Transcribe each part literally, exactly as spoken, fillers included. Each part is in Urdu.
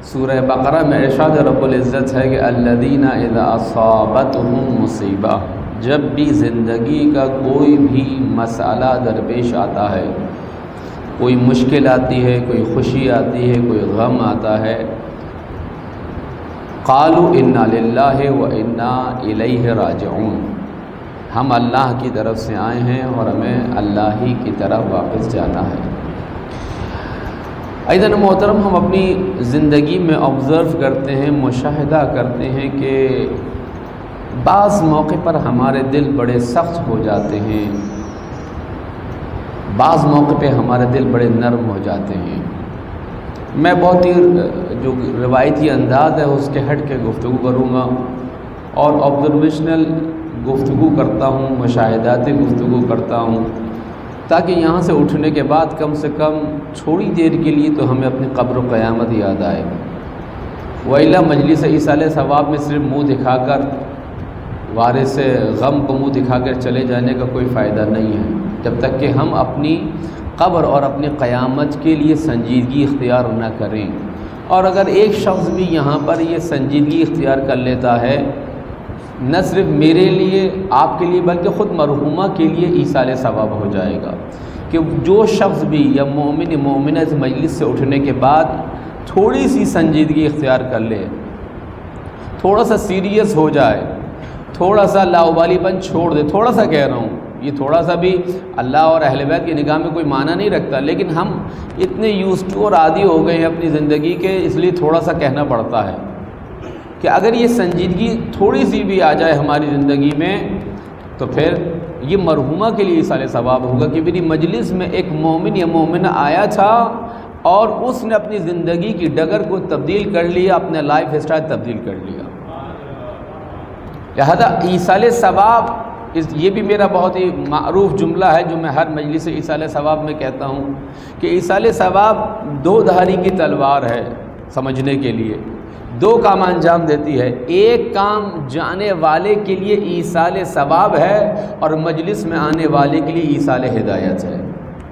سورہ بقرہ میں ارشاد رب العزت ہے کہ الذین اذا اصابتهم مصیبہ، جب بھی زندگی کا کوئی بھی مسئلہ درپیش آتا ہے، کوئی مشکل آتی ہے، کوئی خوشی آتی ہے، کوئی غم آتا ہے، قالوا انا للہ و انا الیہ راجعون، ہم اللہ کی طرف سے آئے ہیں اور ہمیں اللہ ہی کی طرف واپس جانا ہے۔ ایضاً محترم، ہم اپنی زندگی میں آبزرو کرتے ہیں، مشاہدہ کرتے ہیں کہ بعض موقع پر ہمارے دل بڑے سخت ہو جاتے ہیں، بعض موقع پہ ہمارے دل بڑے نرم ہو جاتے ہیں۔ میں بہت ہی جو روایتی انداز ہے اس کے ہٹ کے گفتگو کروں گا اور آبزرویشنل گفتگو کرتا ہوں، مشاہداتی گفتگو کرتا ہوں، تاکہ یہاں سے اٹھنے کے بعد کم سے کم تھوڑی دیر کے لیے تو ہمیں اپنی قبر و قیامت یاد آئے۔ وَإِلَّا مجلس ایصال ثواب میں صرف منہ دکھا کر، وارث غم کو منہ دکھا کر چلے جانے کا کوئی فائدہ نہیں ہے، جب تک کہ ہم اپنی قبر اور اپنی قیامت کے لیے سنجیدگی اختیار نہ کریں۔ اور اگر ایک شخص بھی یہاں پر یہ سنجیدگی اختیار کر لیتا ہے، نہ صرف میرے لیے، آپ کے لیے، بلکہ خود مرحومہ کے لیے ایصال ثواب ہو جائے گا کہ جو شخص بھی یا مومن مومنہ اس مجلس سے اٹھنے کے بعد تھوڑی سی سنجیدگی اختیار کر لے، تھوڑا سا سیریس ہو جائے، تھوڑا سا لاؤبالی پن چھوڑ دے، تھوڑا سا کہہ رہا ہوں، یہ تھوڑا سا بھی اللہ اور اہل بیت کی نگاہ میں کوئی معنی نہیں رکھتا، لیکن ہم اتنے یوز ٹو اور عادی ہو گئے ہیں اپنی زندگی کے، اس لیے تھوڑا سا کہنا پڑتا ہے کہ اگر یہ سنجیدگی تھوڑی سی بھی آ جائے ہماری زندگی میں تو پھر یہ مرحومہ کے لیے ایصال ثواب ہوگا کہ میری مجلس میں ایک مومن یا مومنہ آیا تھا اور اس نے اپنی زندگی کی ڈگر کو تبدیل کر لیا، اپنے لائف اسٹائل تبدیل کر لیا۔ لہذا ایصال ثواب، اس یہ بھی میرا بہت ہی معروف جملہ ہے جو میں ہر مجلس ایصال ثواب میں کہتا ہوں کہ ایصال ثواب دو دھاری کی تلوار ہے سمجھنے کے لیے، دو کام انجام دیتی ہے۔ ایک کام جانے والے کے لیے ایصال ثواب ہے اور مجلس میں آنے والے کے لیے ایصال ہدایت ہے۔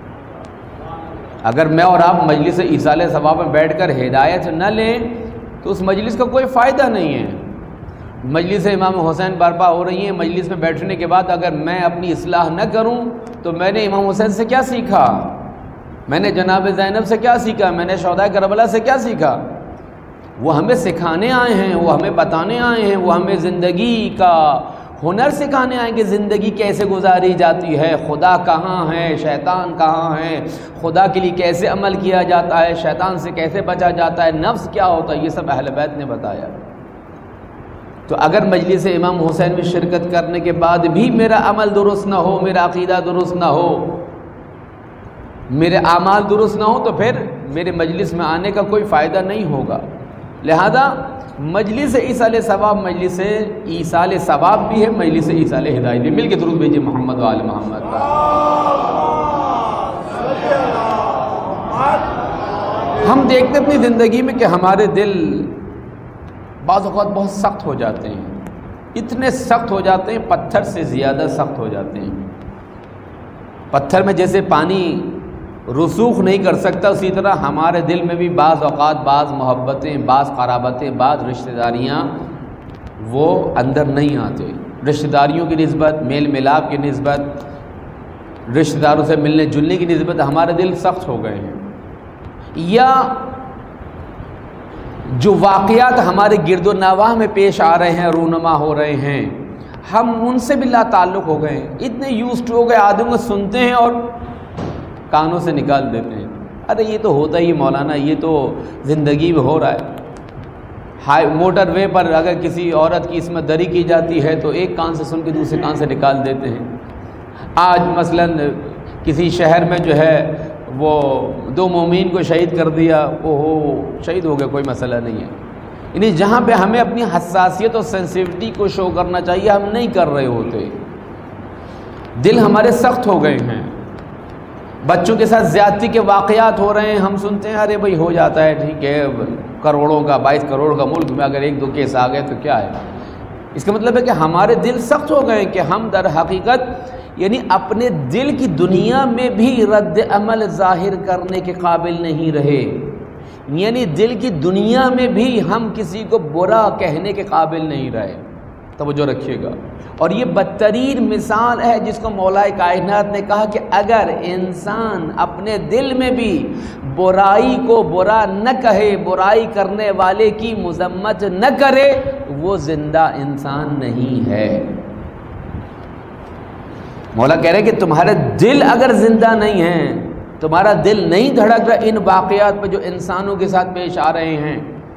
اگر میں اور آپ مجلس ایصال ثواب میں بیٹھ کر ہدایت نہ لیں تو اس مجلس کا کوئی فائدہ نہیں ہے۔ مجلس امام حسین برپا ہو رہی ہیں، مجلس میں بیٹھنے کے بعد اگر میں اپنی اصلاح نہ کروں تو میں نے امام حسین سے کیا سیکھا، میں نے جناب زینب سے کیا سیکھا، میں نے شہداء کربلا سے کیا سیکھا؟ وہ ہمیں سکھانے آئے ہیں، وہ ہمیں بتانے آئے ہیں، وہ ہمیں زندگی کا ہنر سکھانے آئے کہ زندگی کیسے گزاری جاتی ہے، خدا کہاں ہے، شیطان کہاں ہے، خدا کے لیے کیسے عمل کیا جاتا ہے، شیطان سے کیسے بچا جاتا ہے، نفس کیا ہوتا ہے، یہ سب اہل بیت نے بتایا۔ تو اگر مجلس امام حسین میں شرکت کرنے کے بعد بھی میرا عمل درست نہ ہو، میرا عقیدہ درست نہ ہو، میرے اعمال درست نہ ہو تو پھر میرے مجلس میں آنے کا کوئی فائدہ نہیں ہوگا۔ لہذا مجلس ایصال ثواب مجلس ایصال ثواب بھی ہے، مجلس ایصال ہدایت بھی۔ مل کے درود بھیجیے محمد و آل محمد۔ ہم دیکھتے اپنی زندگی میں کہ ہمارے دل بعض اوقات بہت سخت ہو جاتے ہیں، اتنے سخت ہو جاتے ہیں پتھر سے زیادہ سخت ہو جاتے ہیں۔ پتھر میں جیسے پانی رسوخ نہیں کر سکتا، اسی طرح ہمارے دل میں بھی بعض اوقات بعض محبتیں، بعض قرابتیں، بعض رشتہ داریاں وہ اندر نہیں آتے۔ رشتہ داریوں کی نسبت، میل ملاپ کی نسبت، رشتہ داروں سے ملنے جلنے کی نسبت ہمارے دل سخت ہو گئے ہیں، یا جو واقعات ہمارے گرد و نواح میں پیش آ رہے ہیں، رونما ہو رہے ہیں، ہم ان سے بھی لا تعلق ہو گئے ہیں، اتنے یوزڈ ہو گئے، آدمی کو سنتے ہیں اور کانوں سے نکال دیتے ہیں، ارے یہ تو ہوتا ہی مولانا، یہ تو زندگی میں ہو رہا ہے۔ ہائی موٹر وے پر اگر کسی عورت کی عصمت دری کی جاتی ہے تو ایک کان سے سن کے دوسرے کان سے نکال دیتے ہیں۔ آج مثلا کسی شہر میں جو ہے وہ دو مومین کو شہید کر دیا، اوہو شہید ہو گیا، کوئی مسئلہ نہیں ہے۔ یعنی جہاں پہ ہمیں اپنی حساسیت اور سینسیٹیوٹی کو شو کرنا چاہیے ہم نہیں کر رہے ہوتے، دل ہمارے سخت ہو گئے ہیں۔ بچوں کے ساتھ زیادتی کے واقعات ہو رہے ہیں، ہم سنتے ہیں ارے بھائی ہو جاتا ہے، ٹھیک ہے، کروڑوں کا بائیس کروڑ کا ملک میں اگر ایک دو کیس آ گئے تو کیا ہے۔ اس کا مطلب ہے کہ ہمارے دل سخت ہو گئے کہ ہم در حقیقت یعنی اپنے دل کی دنیا میں بھی رد عمل ظاہر کرنے کے قابل نہیں رہے۔ یعنی دل کی دنیا میں بھی ہم کسی کو برا کہنے کے قابل نہیں رہے. توجہ رکھیے گا. اور یہ بدترین مثال ہے جس کو مولا کائنات نے کہا کہ اگر انسان اپنے دل میں بھی برائی کو برا نہ کہے، برائی کرنے والے کی مذمت نہ کرے، وہ زندہ انسان نہیں ہے. مولا کہہ رہے کہ تمہارے دل اگر زندہ نہیں ہیں، تمہارا دل نہیں دھڑک رہا ان واقعات پہ جو انسانوں کے ساتھ پیش آ رہے ہیں.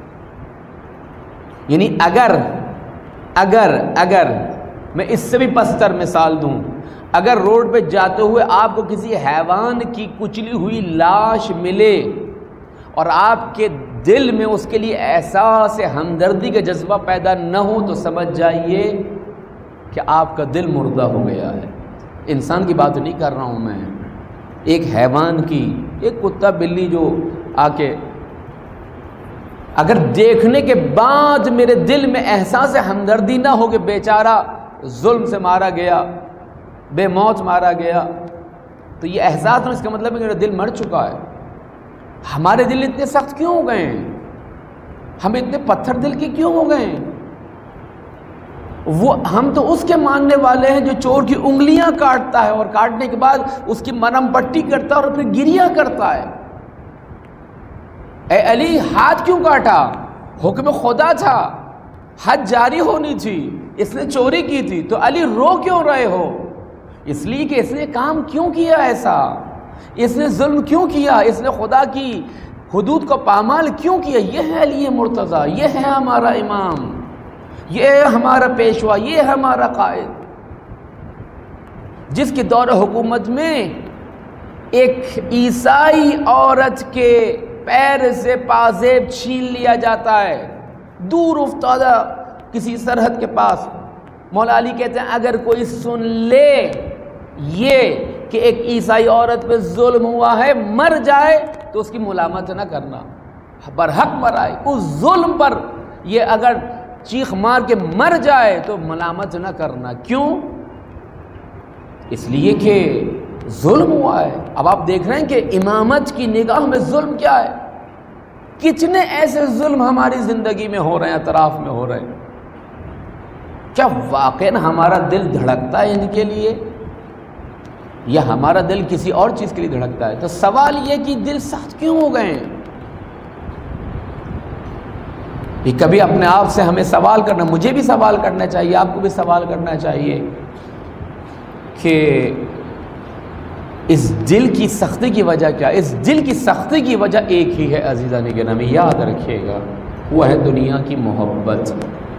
یعنی اگر اگر اگر میں اس سے بھی پستر مثال دوں، اگر روڈ پہ جاتے ہوئے آپ کو کسی حیوان کی کچلی ہوئی لاش ملے اور آپ کے دل میں اس کے لیے احساس ہمدردی کا جذبہ پیدا نہ ہو تو سمجھ جائیے کہ آپ کا دل مردہ ہو گیا ہے. انسان کی بات نہیں کر رہا ہوں میں، ایک حیوان کی، ایک کتا بلی جو آ کے اگر دیکھنے کے بعد میرے دل میں احساس ہمدردی نہ ہو کہ بیچارہ ظلم سے مارا گیا، بے موت مارا گیا، تو یہ احساس، اس کا مطلب ہے کہ میرا دل مر چکا ہے. ہمارے دل اتنے سخت کیوں ہو گئے ہیں؟ ہم اتنے پتھر دل کے کیوں ہو گئے ہیں؟ وہ ہم تو اس کے ماننے والے ہیں جو چور کی انگلیاں کاٹتا ہے اور کاٹنے کے بعد اس کی مرہم پٹی کرتا ہے اور پھر گریہ کرتا ہے. اے علی ہاتھ کیوں کاٹا؟ حکم خدا تھا، حد جاری ہونی تھی، اس نے چوری کی تھی، تو علی رو کیوں رہے ہو؟ اس لیے کہ اس نے کام کیوں کیا ایسا، اس نے ظلم کیوں کیا، اس نے خدا کی حدود کو پامال کیوں کیا. یہ ہے علی مرتضیٰ، یہ ہے ہمارا امام، یہ ہے ہمارا پیشوا، یہ ہے ہمارا قائد، جس کے دور حکومت میں ایک عیسائی عورت کے پیر سے پازیب چھین لیا جاتا ہے دور افتادہ کسی سرحد کے پاس. مولا علی کہتے ہیں اگر کوئی سن لے یہ کہ ایک عیسائی عورت پہ ظلم ہوا ہے، مر جائے تو اس کی ملامت نہ کرنا، برحق مرائے اس ظلم پر، یہ اگر چیخ مار کے مر جائے تو ملامت نہ کرنا. کیوں؟ اس لیے کہ ظلم ہوا ہے. اب آپ دیکھ رہے ہیں کہ امامت کی نگاہ میں ظلم کیا ہے. کتنے ایسے ظلم ہماری زندگی میں ہو رہے ہیں، اطراف میں ہو رہے ہیں. کیا واقعاً ہمارا دل دھڑکتا ہے ان کے لیے، یا ہمارا دل کسی اور چیز کے لیے دھڑکتا ہے؟ تو سوال یہ کہ دل سخت کیوں ہو گئے ہیں. یہ کبھی اپنے آپ سے ہمیں سوال کرنا، مجھے بھی سوال کرنا چاہیے، آپ کو بھی سوال کرنا چاہیے کہ اس دل کی سختی کی وجہ کیا؟ اس دل کی سختی کی وجہ ایک ہی ہے عزیزان گرامی، یاد رکھیے گا، وہ ہے دنیا کی محبت.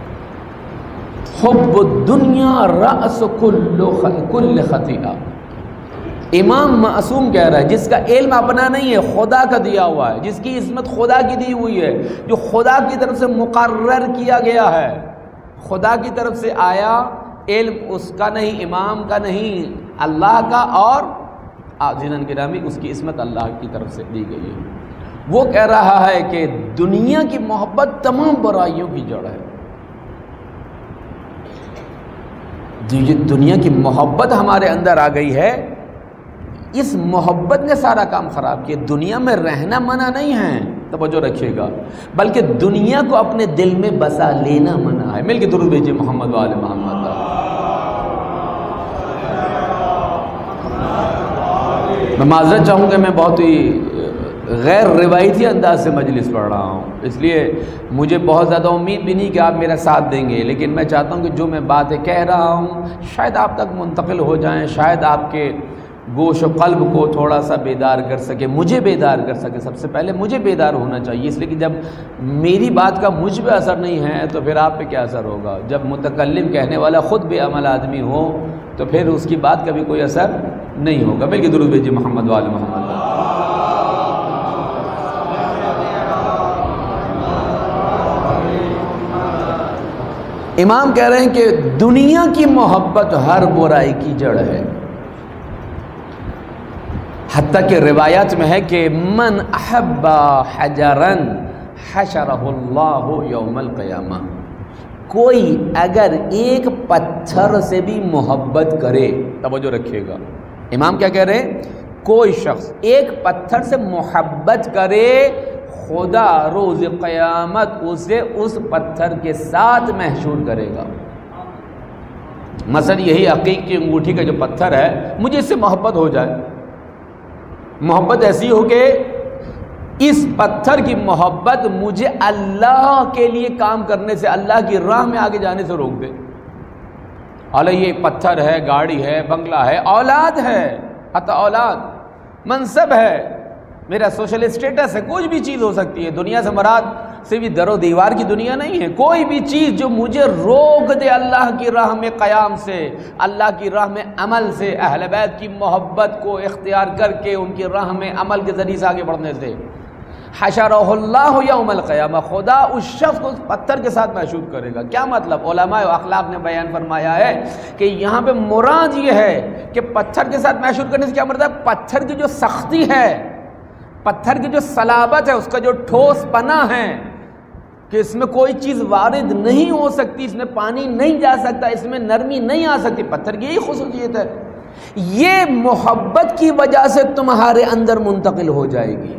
حب الدنیا رأس کل خطیئہ. امام معصوم کہہ رہا ہے جس کا علم اپنا نہیں ہے، خدا کا دیا ہوا ہے، جس کی عصمت خدا کی دی ہوئی ہے، جو خدا کی طرف سے مقرر کیا گیا ہے، خدا کی طرف سے آیا علم، اس کا نہیں، امام کا نہیں، اللہ کا. اور عزیزان گرامی اس کی عصمت اللہ کی طرف سے دی گئی ہے. وہ کہہ رہا ہے کہ دنیا کی محبت تمام برائیوں کی جڑ ہے. دنیا کی محبت ہمارے اندر آ گئی ہے، اس محبت نے سارا کام خراب کیا. دنیا میں رہنا منع نہیں ہے، توجہ رکھیے گا، بلکہ دنیا کو اپنے دل میں بسا لینا منع ہے. مل کے درود بھیجیے محمد وآل محمد. میں معذرت چاہوں گا، میں بہت ہی غیر روایتی انداز سے مجلس پڑھ رہا ہوں، اس لیے مجھے بہت زیادہ امید بھی نہیں کہ آپ میرا ساتھ دیں گے، لیکن میں چاہتا ہوں کہ جو میں باتیں کہہ رہا ہوں شاید آپ تک منتقل ہو جائیں، شاید آپ کے گوش و قلب کو تھوڑا سا بیدار کر سکے، مجھے بیدار کر سکے. سب سے پہلے مجھے بیدار ہونا چاہیے، اس لیے کہ جب میری بات کا مجھ پہ اثر نہیں ہے تو پھر آپ پہ کیا اثر ہوگا. جب متکلم کہنے والا خود بے عمل آدمی ہو تو پھر اس کی بات کا بھی کوئی اثر نہیں ہوگا. بلکہ درود بھیجیے محمد وآل محمد. امام کہہ رہے ہیں کہ دنیا کی محبت ہر برائی کی جڑ ہے. حتیٰ کہ روایات میں ہے کہ من احب حجرا حشرہ اللہ یوم القیامہ. کوئی اگر ایک پتھر سے بھی محبت کرے، توجہ رکھیے گا، امام کیا کہہ رہے ہیں، کوئی شخص ایک پتھر سے محبت کرے، خدا روز قیامت اسے اس پتھر کے ساتھ محشور کرے گا۔ مثلا یہی عقیق کی انگوٹھی کا جو پتھر ہے، مجھے اس سے محبت ہو جائے، محبت ایسی ہو کہ اس پتھر کی محبت مجھے اللہ کے لیے کام کرنے سے، اللہ کی راہ میں آگے جانے سے روک دے۔ حالانکہ یہ پتھر ہے، گاڑی ہے، بنگلہ ہے، اولاد ہے، حتی اولاد، منصب ہے، میرا سوشل اسٹیٹس ہے، کوئی بھی چیز ہو سکتی ہے۔ دنیا سے مراد صرف در و دیوار کی دنیا نہیں ہے، کوئی بھی چیز جو مجھے روک دے اللہ کی راہ میں قیام سے، اللہ کی راہ میں عمل سے، اہل بیت کی محبت کو اختیار کر کے ان کی راہ میں عمل کے ذریعے سے آگے بڑھنے سے۔ حشرہ اللہ یوم القیامہ، خدا اس شخص کو اس پتھر کے ساتھ محشور کرے گا۔ کیا مطلب؟ علماء و اخلاق نے بیان فرمایا ہے کہ یہاں پہ مراد یہ ہے کہ پتھر کے ساتھ محشور کرنے سے کیا مراد ہے؟ پتھر کی جو سختی ہے، پتھر کی جو صلابت ہے، اس کا جو ٹھوس پنا ہے کہ اس میں کوئی چیز وارد نہیں ہو سکتی، اس میں پانی نہیں جا سکتا، اس میں نرمی نہیں آ سکتی، پتھر کی یہی خصوصیت ہے۔ یہ محبت کی وجہ سے تمہارے اندر منتقل ہو جائے گی۔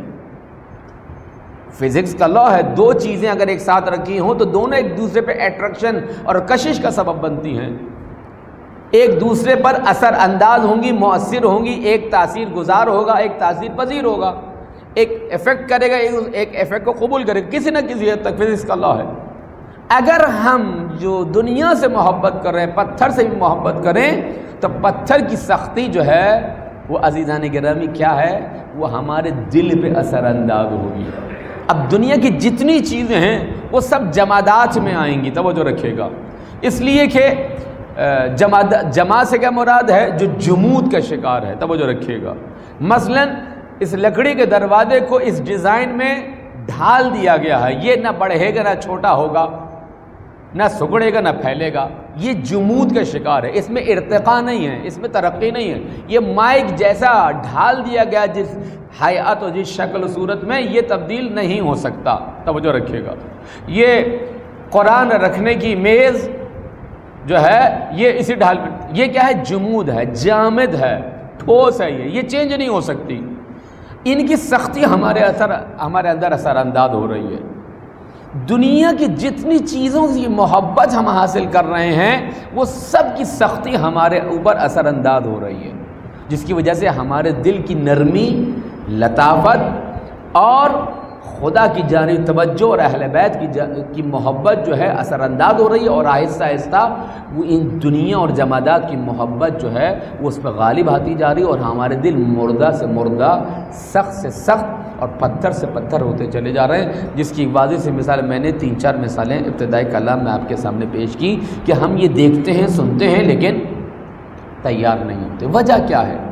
فزکس کا لا ہے، دو چیزیں اگر ایک ساتھ رکھی ہوں تو دونوں ایک دوسرے پہ اٹریکشن اور کشش کا سبب بنتی ہیں، ایک دوسرے پر اثر انداز ہوں گی، مؤثر ہوں گی، ایک تاثیر گزار ہوگا، ایک تاثیر پذیر ہوگا، ایک ایفیکٹ کرے گا، ایک ایفیکٹ کو قبول کرے گا، کسی نہ کسی حد تک فزکس کا لا ہے۔ اگر ہم جو دنیا سے محبت کر رہے ہیں، پتھر سے بھی محبت کریں تو پتھر کی سختی جو ہے وہ عزیزان گرامی کیا ہے؟ وہ ہمارے دل پہ اثر انداز ہوگی۔ اب دنیا کی جتنی چیزیں ہیں وہ سب جمادات میں آئیں گی، توجہ رکھیے گا، اس لیے کہ جماد جمع سے کیا مراد ہے؟ جو جمود کا شکار ہے، توجہ رکھیے گا۔ مثلا اس لکڑی کے دروازے کو اس ڈیزائن میں ڈھال دیا گیا ہے، یہ نہ بڑھے گا نہ چھوٹا ہوگا، نہ سکڑے گا نہ پھیلے گا، یہ جمود کا شکار ہے، اس میں ارتقاء نہیں ہے، اس میں ترقی نہیں ہے، یہ مائک جیسا ڈھال دیا گیا جس حیات اور جس شکل و صورت میں، یہ تبدیل نہیں ہو سکتا، توجہ رکھیے گا۔ یہ قرآن رکھنے کی میز جو ہے یہ اسی ڈھال میں، یہ کیا ہے؟ جمود ہے، جامد ہے، ٹھوس ہے، یہ یہ چینج نہیں ہو سکتی۔ ان کی سختی ہمارے اثر ہمارے اندر اثر انداز ہو رہی ہے۔ دنیا کی جتنی چیزوں کی محبت ہم حاصل کر رہے ہیں وہ سب کی سختی ہمارے اوپر اثر انداز ہو رہی ہے، جس کی وجہ سے ہمارے دل کی نرمی، لطافت اور خدا کی جانب توجہ اور اہل بیت کی کی محبت جو ہے اثر انداز ہو رہی ہے، اور آہستہ آہستہ وہ ان دنیا اور جمادات کی محبت جو ہے وہ اس پہ غالب آتی جا رہی ہے، اور ہمارے دل مردہ سے مردہ، سخت سے سخت اور پتھر سے پتھر ہوتے چلے جا رہے ہیں، جس کی واضح سے مثال میں نے تین چار مثالیں ابتدائی کلام میں آپ کے سامنے پیش کی کہ ہم یہ دیکھتے ہیں، سنتے ہیں، لیکن تیار نہیں ہوتے۔ وجہ کیا ہے؟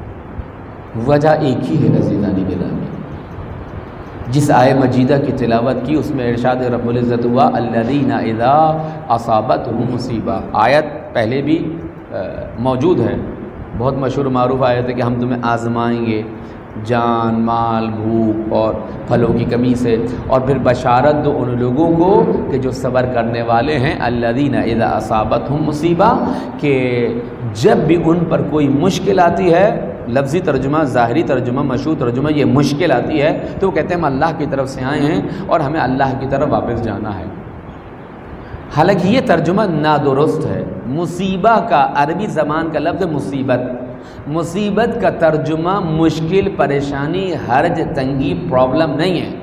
وجہ ایک ہی ہے عزیزان گرامی، جس آیہ مجیدہ کی تلاوت کی اس میں ارشاد رب العزت ہوا الذین اذا اصابتهم مصیبہ، آیت پہلے بھی موجود ہے، بہت مشہور معروف آیت ہے کہ ہم تمہیں آزمائیں گے جان، مال، بھوک اور پھلوں کی کمی سے، اور پھر بشارت دو ان لوگوں کو کہ جو صبر کرنے والے ہیں، الذین اذا اصابتهم مصیبہ، کہ جب بھی ان پر کوئی مشکل آتی ہے، لفظی ترجمہ، ظاہری ترجمہ، مشہور ترجمہ یہ مشکل آتی ہے تو وہ کہتے ہیں ہم اللہ کی طرف سے آئے ہیں اور ہمیں اللہ کی طرف واپس جانا ہے۔ حالانکہ یہ ترجمہ نادرست ہے۔ مصیبہ کا عربی زبان کا لفظ مصیبت، مصیبت کا ترجمہ مشکل، پریشانی، حرج، تنگی، پرابلم نہیں ہے،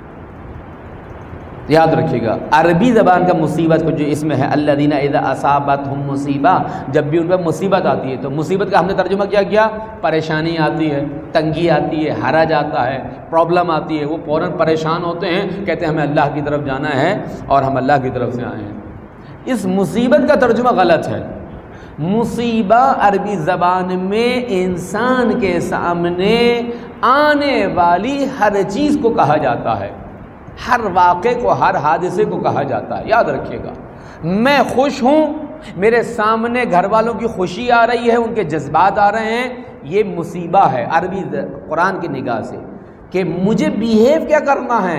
یاد رکھیے گا۔ عربی زبان کا مصیبت کو جو اس میں ہے الذین اذا اصابتهم مصیبہ، جب بھی ان پر مصیبت آتی ہے تو مصیبت کا ہم نے ترجمہ کیا کیا؟ پریشانی آتی ہے، تنگی آتی ہے، حرج آتا ہے، پرابلم آتی ہے، وہ فوراً پریشان ہوتے ہیں، کہتے ہیں ہمیں اللہ کی طرف جانا ہے اور ہم اللہ کی طرف سے آئے ہیں۔ اس مصیبت کا ترجمہ غلط ہے۔ مصیبہ عربی زبان میں انسان کے سامنے آنے والی ہر چیز کو کہا جاتا ہے، ہر واقعے کو، ہر حادثے کو کہا جاتا ہے، یاد رکھیے گا۔ میں خوش ہوں، میرے سامنے گھر والوں کی خوشی آ رہی ہے، ان کے جذبات آ رہے ہیں، یہ مصیبہ ہے عربی قرآن کی نگاہ سے، کہ مجھے بیہیو کیا کرنا ہے،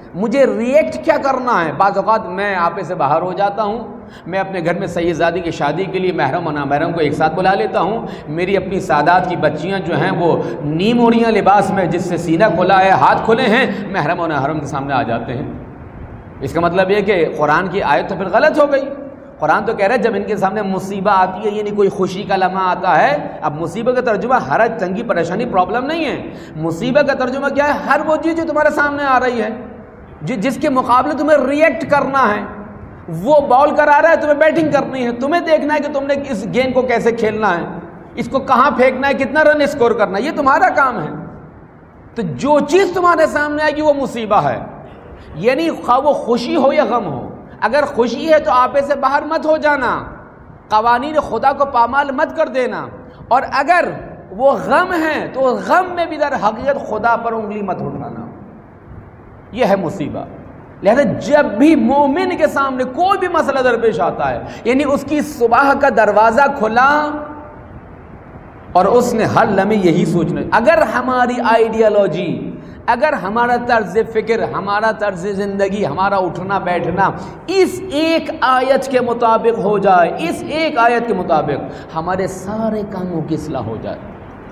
مجھے ریئیکٹ کیا کرنا ہے. بعض اوقات میں آپے سے باہر ہو جاتا ہوں, میں اپنے گھر میں سید زادی کی شادی کے لیے محرم و نامحرم کو ایک ساتھ بلا لیتا ہوں. میری اپنی سادات کی بچیاں جو ہیں وہ نیم اوڑیاں لباس میں جس سے سینہ کھلا ہے, ہاتھ کھلے ہیں, محرم و نامحرم کے سامنے آ جاتے ہیں. اس کا مطلب یہ کہ قرآن کی آیت تو پھر غلط ہو گئی. قرآن تو کہہ رہا ہے جب ان کے سامنے مصیبت آتی ہے, یعنی کوئی خوشی کا لمحہ آتا ہے. اب مصیبت کا ترجمہ حرج, تنگی, پریشانی, پرابلم نہیں ہے. مصیبت کا ترجمہ کیا ہے؟ ہر وہ چیز جو تمہارے سامنے آ رہی ہے, جس کے مقابلے تمہیں ریئیکٹ کرنا ہے. وہ بال کرا رہا ہے, تمہیں بیٹنگ کرنی ہے, تمہیں دیکھنا ہے کہ تم نے اس گیند کو کیسے کھیلنا ہے, اس کو کہاں پھینکنا ہے, کتنا رن اسکور کرنا ہے, یہ تمہارا کام ہے. تو جو چیز تمہارے سامنے آئے گی وہ مصیبت ہے. یعنی خواہ وہ خوشی ہو یا غم ہو. اگر خوشی ہے تو آپے سے باہر مت ہو جانا, قوانین خدا کو پامال مت کر دینا. اور اگر وہ غم ہے تو غم میں بھی در حقیقت خدا پر انگلی مت اٹھانا. یہ ہے مصیبت. لہذا جب بھی مومن کے سامنے کوئی بھی مسئلہ درپیش آتا ہے, یعنی اس کی صبح کا دروازہ کھلا اور اس نے ہر لمحے یہی سوچنا, اگر ہماری آئیڈیالوجی, اگر ہمارا طرز فکر, ہمارا طرز زندگی, ہمارا اٹھنا بیٹھنا اس ایک آیت کے مطابق ہو جائے, اس ایک آیت کے مطابق ہمارے سارے کاموں کی اصلاح ہو جائے.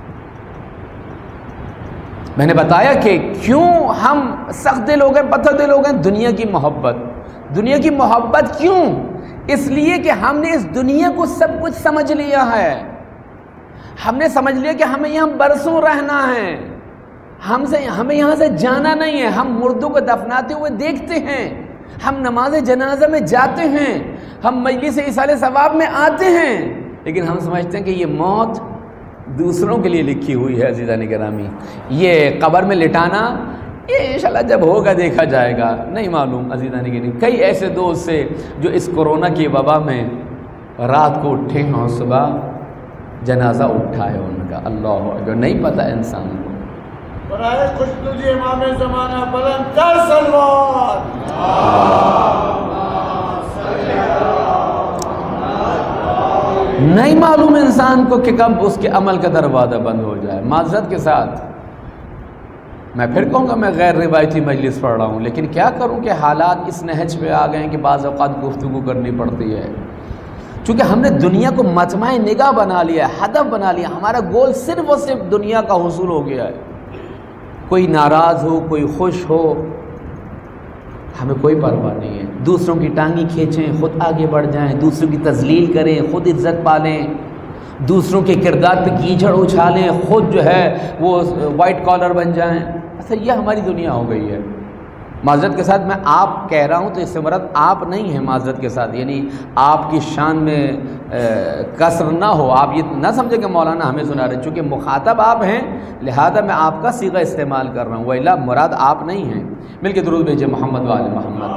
میں نے بتایا کہ کیوں ہم سخت دل ہو گئے, پتھر دل ہو گئے. دنیا کی محبت. دنیا کی محبت کیوں؟ اس لیے کہ ہم نے اس دنیا کو سب کچھ سمجھ لیا ہے. ہم نے سمجھ لیا کہ ہمیں یہاں برسوں رہنا ہے, ہم سے ہمیں یہاں سے جانا نہیں ہے. ہم مردوں کو دفناتے ہوئے دیکھتے ہیں, ہم نماز جنازہ میں جاتے ہیں, ہم مجلس ایصال ثواب میں آتے ہیں, لیکن ہم سمجھتے ہیں کہ یہ موت دوسروں کے لیے لکھی ہوئی ہے. عزیزان گرامی, یہ قبر میں لٹانا یہ انشاءاللہ جب ہوگا دیکھا جائے گا, نہیں معلوم. عزیزان گرامی, کئی ایسے دوست سے جو اس کورونا کی وبا میں رات کو اٹھے ہیں اور صبح جنازہ اٹھا ہے ان کا. اللہ اکبر, نہیں پتہ انسان کو. برائے خوش تجھے امام زمانہ بلند تر سلوات. نہیں معلوم انسان کو کہ کب اس کے عمل کا دروازہ بند ہو جائے. معذرت کے ساتھ میں پھر کہوں گا میں غیر روایتی مجلس پڑھ رہا ہوں, لیکن کیا کروں کہ حالات اس نہج پہ آ گئے ہیں کہ بعض اوقات گفتگو کرنی پڑتی ہے. چونکہ ہم نے دنیا کو مجمع نگاہ بنا لیا ہے, ہدف بنا لیا, ہمارا گول صرف اور صرف دنیا کا حصول ہو گیا ہے. کوئی ناراض ہو, کوئی خوش ہو, ہمیں کوئی پرواہ نہیں ہے. دوسروں کی ٹانگیں کھینچیں, خود آگے بڑھ جائیں, دوسروں کی تذلیل کریں, خود عزت پالیں, دوسروں کے کردار پہ کیچڑ اچھالیں, خود جو ہے وہ وائٹ کالر بن جائیں. اچھا, یہ ہماری دنیا ہو گئی ہے. معذرت کے ساتھ میں آپ کہہ رہا ہوں تو اس سے مراد آپ نہیں ہیں. معذرت کے ساتھ یعنی آپ کی شان میں کسر نہ ہو, آپ یہ نہ سمجھیں کہ مولانا ہمیں سنا رہے, چونکہ مخاطب آپ ہیں لہذا میں آپ کا صیغہ استعمال کر رہا ہوں, وإلا مراد آپ نہیں ہیں. مل کے درود بھیجیں محمد و آل محمد.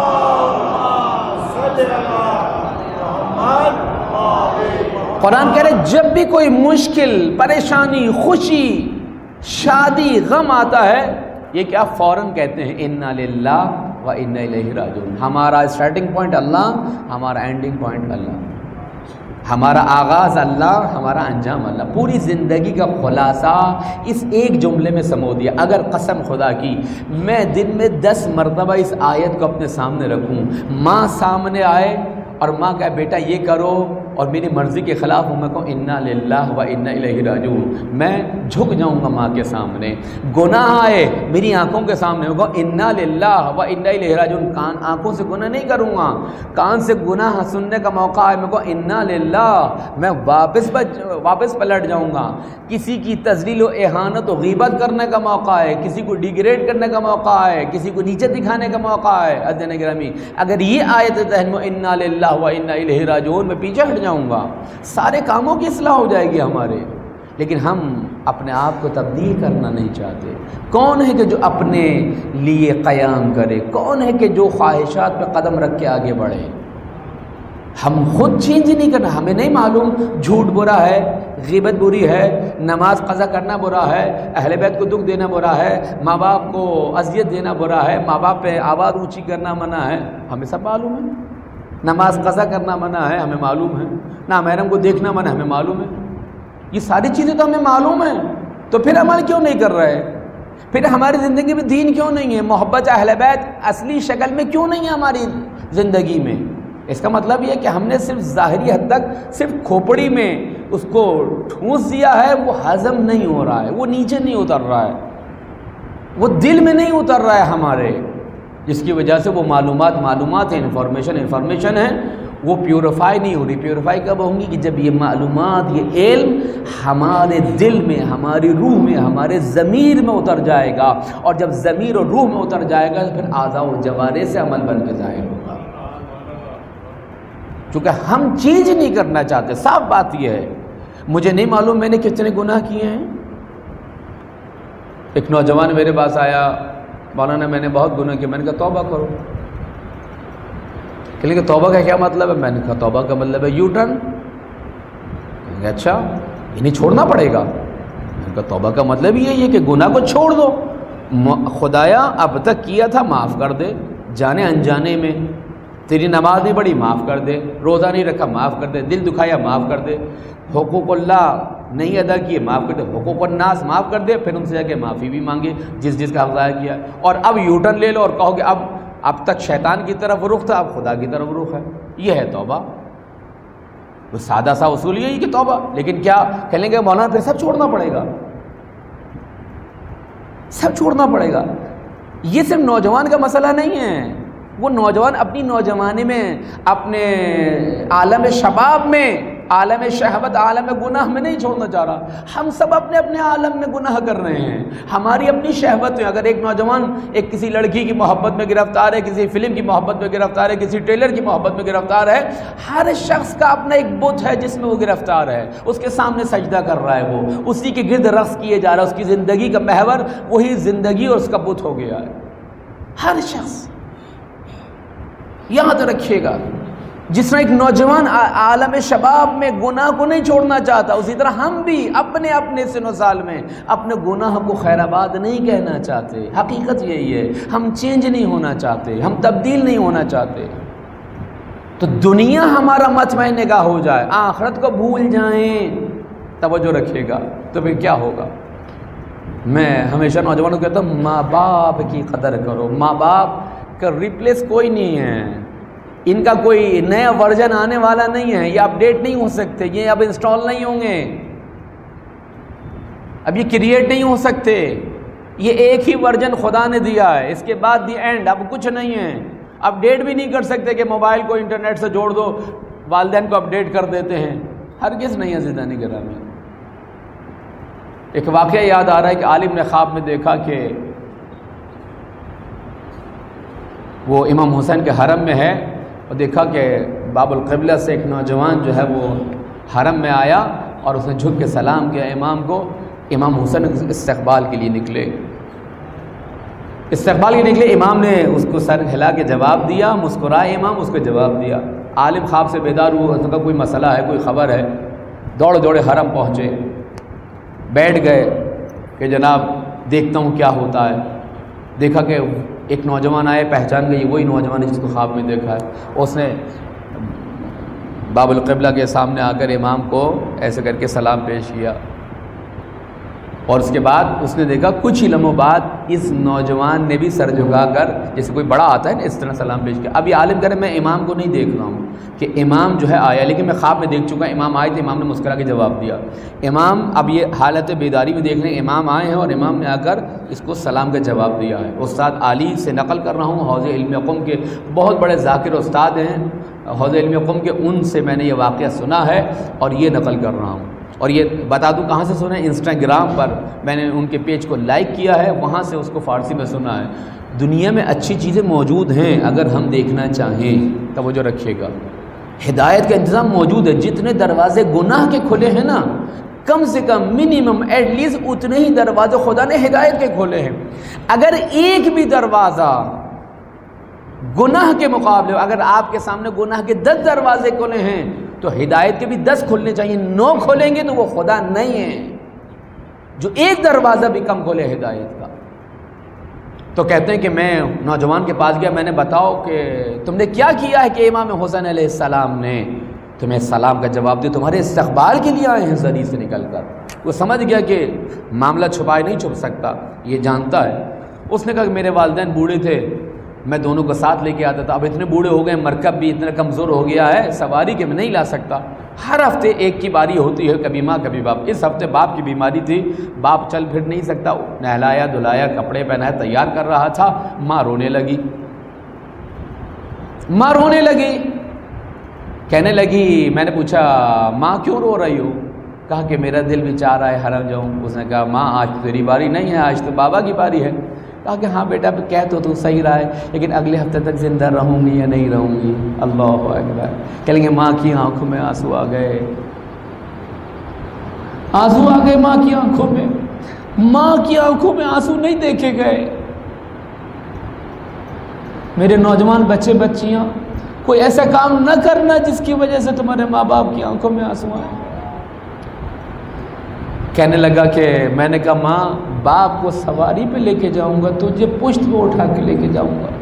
قرآن کہہ رہے جب بھی کوئی مشکل, پریشانی, خوشی, شادی, غم آتا ہے, یہ کیا فوراً کہتے ہیں انا للہ و انا الیہ راجعون. ہمارا اسٹارٹنگ پوائنٹ اللہ, ہمارا اینڈنگ پوائنٹ اللہ, ہمارا آغاز اللہ, ہمارا انجام اللہ. پوری زندگی کا خلاصہ اس ایک جملے میں سمو دیا. اگر قسم خدا کی میں دن میں دس مرتبہ اس آیت کو اپنے سامنے رکھوں, ماں سامنے آئے اور ماں کہے بیٹا یہ کرو اور میری مرضی کے خلاف ہوں, میں کہوں انا للہ و انا الیہ راجعون, میں جھک جاؤں گا ماں کے سامنے. گناہ آئے میری آنکھوں کے سامنے, میں کہوں انا للہ و انا الیہ راجعون. کان آنکھوں سے گناہ نہیں کروں گا, کان سے گناہ سننے کا موقع آئے میں کہوں انا للہ, میں واپس واپس پلٹ جاؤں گا. کسی کی تذلیل و اہانت و غیبت کرنے کا موقع ہے, کسی کو ڈیگریڈ کرنے کا موقع ہے, کسی کو نیچے دکھانے کا موقع ہے. عزیزان گرامی, اگر یہ آیت ذہن میں انا للہ و انا الیہ راجعون, میں پیچھے ہٹ جاؤں گا, سارے کاموں کی اصلاح ہو جائے گی ہمارے. لیکن ہم اپنے آپ کو تبدیل کرنا نہیں چاہتے. کون ہے کہ جو اپنے لیے قیام کرے؟ کون ہے کہ جو خواہشات پہ قدم رکھ کے آگے بڑھے؟ ہم خود چینج نہیں کرنا. ہمیں نہیں معلوم جھوٹ برا ہے, غیبت بری ہے, نماز قضا کرنا برا ہے, اہل بیت کو دکھ دینا برا ہے, ماں باپ کو اذیت دینا برا ہے, ماں باپ پہ آواز اونچی کرنا منع ہے, ہمیں سب معلوم ہے. نماز قضا کرنا منع ہے, ہمیں معلوم ہے. نامحرم کو دیکھنا منع, ہمیں معلوم ہے. یہ ساری چیزیں تو ہمیں معلوم ہیں, تو پھر عمل کیوں نہیں کر رہے؟ پھر ہماری زندگی میں دین کیوں نہیں ہے؟ محبت اہل بیت اصلی شکل میں کیوں نہیں ہے ہماری زندگی میں؟ اس کا مطلب یہ ہے کہ ہم نے صرف ظاہری حد تک صرف کھوپڑی میں اس کو ٹھونس دیا ہے، وہ ہضم نہیں ہو رہا ہے، وہ نیچے نہیں اتر رہا ہے، وہ دل میں نہیں اتر رہا ہے ہمارے، جس کی وجہ سے وہ معلومات معلومات ہیں، انفارمیشن انفارمیشن ہے، وہ پیوریفائی نہیں ہو رہی۔ پیوریفائی کب ہوں گی؟ کہ جب یہ معلومات، یہ علم ہمارے دل میں، ہماری روح میں، ہمارے ضمیر میں اتر جائے گا، اور جب ضمیر اور روح میں اتر جائے گا تو پھر اعضاء و جوارح سے عمل بن کے ظاہر ہوگا۔ چونکہ ہم چینج نہیں کرنا چاہتے، صاف بات یہ ہے۔ مجھے نہیں معلوم میں نے کتنے گناہ کیے ہیں۔ ایک نوجوان میرے پاس آیا، مولانا میں نے بہت گناہ کیے۔ میں نے کہا توبہ کرو۔ کہ توبہ کا کیا مطلب ہے؟ میں نے کہا توبہ کا مطلب ہے یو ٹرن۔ اچھا انہیں چھوڑنا پڑے گا؟ میں نے کہا توبہ کا مطلب یہ ہے کہ گناہ کو چھوڑ دو، خدایا اب تک کیا تھا معاف کر دے، جانے انجانے میں تیری نماز نہیں پڑھی معاف کر دے، روزہ نہیں رکھا معاف کر دے، دل دکھایا معاف کر دے، حقوق اللہ نہیں ادا کیے معاف کر دے، حقوق الناس معاف کر دے، پھر ان سے جا کے معافی بھی مانگے جس جس کا حق ضائع کیا، اور اب یو ٹرن لے لو اور کہو کہ اب اب تک شیطان کی طرف رخ تھا، اب خدا کی طرف رخ ہے۔ یہ ہے توبہ۔ وہ سادہ سا اصول یہی کہ توبہ، لیکن کیا کہیں گے مولانا پھر سب چھوڑنا پڑے گا، سب چھوڑنا پڑے گا؟ یہ صرف نوجوان کا مسئلہ نہیں ہے۔ وہ نوجوان اپنی نوجوانی میں، اپنے عالم شباب میں، عالم شہوت، عالم گناہ میں نہیں چھوڑنا چاہ رہا۔ ہم سب اپنے اپنے عالم میں گناہ کر رہے ہیں، ہماری اپنی شہوت میں۔ اگر ایک نوجوان ایک کسی لڑکی کی محبت میں گرفتار ہے، کسی فلم کی محبت میں گرفتار ہے، کسی ٹیلر کی محبت میں گرفتار ہے، ہر شخص کا اپنا ایک بت ہے جس میں وہ گرفتار ہے، اس کے سامنے سجدہ کر رہا ہے، وہ اسی کے گرد رقص کیے جا رہا ہے، اس کی زندگی کا محور وہی زندگی اور اس کا بت ہو گیا ہے۔ ہر شخص یہاں تو رکھیے گا، جس طرح ایک نوجوان عالم شباب میں گناہ کو نہیں چھوڑنا چاہتا، اسی طرح ہم بھی اپنے اپنے سن و سال میں اپنے گناہ کو خیر آباد نہیں کہنا چاہتے۔ حقیقت یہی ہے، ہم چینج نہیں ہونا چاہتے، ہم تبدیل نہیں ہونا چاہتے۔ تو دنیا ہمارا مطمع نگاہ ہو جائے، آخرت کو بھول جائیں، توجہ رکھیے گا تو پھر کیا ہوگا؟ میں ہمیشہ نوجوانوں کو کہتا ہوں ماں باپ کی قدر کرو۔ ماں باپ کا ریپلیس کوئی نہیں ہے، ان کا کوئی نیا ورژن آنے والا نہیں ہے، یہ اپ ڈیٹ نہیں ہو سکتے، یہ اب انسٹال نہیں ہوں گے، اب یہ کریٹ نہیں ہو سکتے۔ یہ ایک ہی ورژن خدا نے دیا ہے، اس کے بعد دی اینڈ، اب کچھ نہیں ہے۔ اپ ڈیٹ بھی نہیں کر سکتے کہ موبائل کو انٹرنیٹ سے جوڑ دو، والدین کو اپ ڈیٹ کر دیتے ہیں، ہرگز نہیں ہے عزیزان گرامی۔ ایک واقعہ یاد آ رہا ہے کہ عالم نے خواب میں دیکھا کہ وہ امام حسین کے حرم میں ہے، اور دیکھا کہ باب القبلہ سے ایک نوجوان جو ہے وہ حرم میں آیا اور اس نے جھک کے سلام کیا امام کو۔ امام حسین استقبال کے لیے نکلے، استقبال کے نکلے امام نے اس کو سر ہلا کے جواب دیا، مسکرائے امام، اس کو جواب دیا۔ عالم خواب سے بیدار ہوا، اس کا کوئی مسئلہ ہے، کوئی خبر ہے، دوڑ دوڑے حرم پہنچے، بیٹھ گئے کہ جناب دیکھتا ہوں کیا ہوتا ہے۔ دیکھا کہ ایک نوجوان آئے، پہچان گئی وہی نوجوان ہے جس کو خواب میں دیکھا ہے۔ اس نے باب القبلہ کے سامنے آ کر امام کو ایسے کر کے سلام پیش کیا، اور اس کے بعد اس نے دیکھا کچھ ہی لمحوں بعد اس نوجوان نے بھی سر جھکا کر، جیسے کوئی بڑا آتا ہے نا اس طرح سلام پیش کیا۔ اب یہ عالم کرے میں امام کو نہیں دیکھ رہا ہوں کہ امام جو ہے آیا، لیکن میں خواب میں دیکھ چکا امام آئے تھے، امام نے مسکرا کے جواب دیا۔ امام اب یہ حالت بیداری میں دیکھ رہے ہیں، امام آئے ہیں اور امام نے آ کر اس کو سلام کا جواب دیا ہے۔ استاد علی سے نقل کر رہا ہوں، حوض علم قم کے بہت بڑے ذاکر استاد ہیں، حوض علم قم کے، ان سے میں نے یہ واقعہ سنا ہے اور یہ نقل کر رہا ہوں۔ اور یہ بتا دوں کہاں سے سنا ہے، انسٹاگرام پر میں نے ان کے پیج کو لائک کیا ہے، وہاں سے اس کو فارسی میں سنا ہے۔ دنیا میں اچھی چیزیں موجود ہیں اگر ہم دیکھنا چاہیں، توجہ رکھیے گا، ہدایت کا انتظام موجود ہے۔ جتنے دروازے گناہ کے کھلے ہیں نا، کم سے کم منیمم ایٹ لیسٹ اتنے ہی دروازے خدا نے ہدایت کے کھولے ہیں۔ اگر ایک بھی دروازہ گناہ کے مقابلے، اگر آپ کے سامنے گناہ کے دس دروازے کھلے ہیں تو ہدایت کے بھی دس کھلنے چاہیے۔ نو کھولیں گے تو وہ خدا نہیں ہے جو ایک دروازہ بھی کم کھولے ہدایت کا۔ تو کہتے ہیں کہ میں نوجوان کے پاس گیا، میں نے بتاؤ کہ تم نے کیا کیا ہے کہ امام حسین علیہ السلام نے تمہیں سلام کا جواب دے، تمہارے استقبال کے لیے آئے ہیں زری سے نکل کر۔ وہ سمجھ گیا کہ معاملہ چھپائے نہیں چھپ سکتا، یہ جانتا ہے۔ اس نے کہا کہ میرے والدین بوڑھے تھے، میں دونوں کو ساتھ لے کے آتا تھا، اب اتنے بوڑھے ہو گئے، مرکب بھی اتنا کمزور ہو گیا ہے سواری کے میں نہیں لا سکتا۔ ہر ہفتے ایک کی باری ہوتی ہے، کبھی ماں کبھی باپ۔ اس ہفتے باپ کی بیماری تھی، باپ چل پھر نہیں سکتا، نہلایا دھلایا کپڑے پہنایا تیار کر رہا تھا، ماں رونے لگی ماں رونے لگی کہنے لگی، میں نے پوچھا ماں کیوں رو رہی ہو؟ کہا کہ میرا دل بھی چاہ رہا ہے حرم جاؤں۔ اس نے کہا ماں آج تو تیری باری نہیں ہے، آج تو بابا کی باری ہے۔ کہا کہ ہاں بیٹا کہہ تو تو صحیح رہا ہے، لیکن اگلے ہفتے تک زندہ رہوں گی یا نہیں رہوں گی؟ اللہ اکبر۔ کہیں گے ماں کی آنکھوں میں آنسو آ گئے، آنسو آ گئے ماں کی آنکھوں میں۔ ماں کی آنکھوں میں آنسو نہیں دیکھے گئے۔ میرے نوجوان بچے بچیاں، کوئی ایسا کام نہ کرنا جس کی وجہ سے تمہارے ماں باپ کی آنکھوں میں آنسو آئے۔ کہنے لگا کہ میں نے کہا ماں باپ کو سواری پہ لے کے جاؤں گا، تجھے پشت پہ اٹھا کے لے کے جاؤں گا۔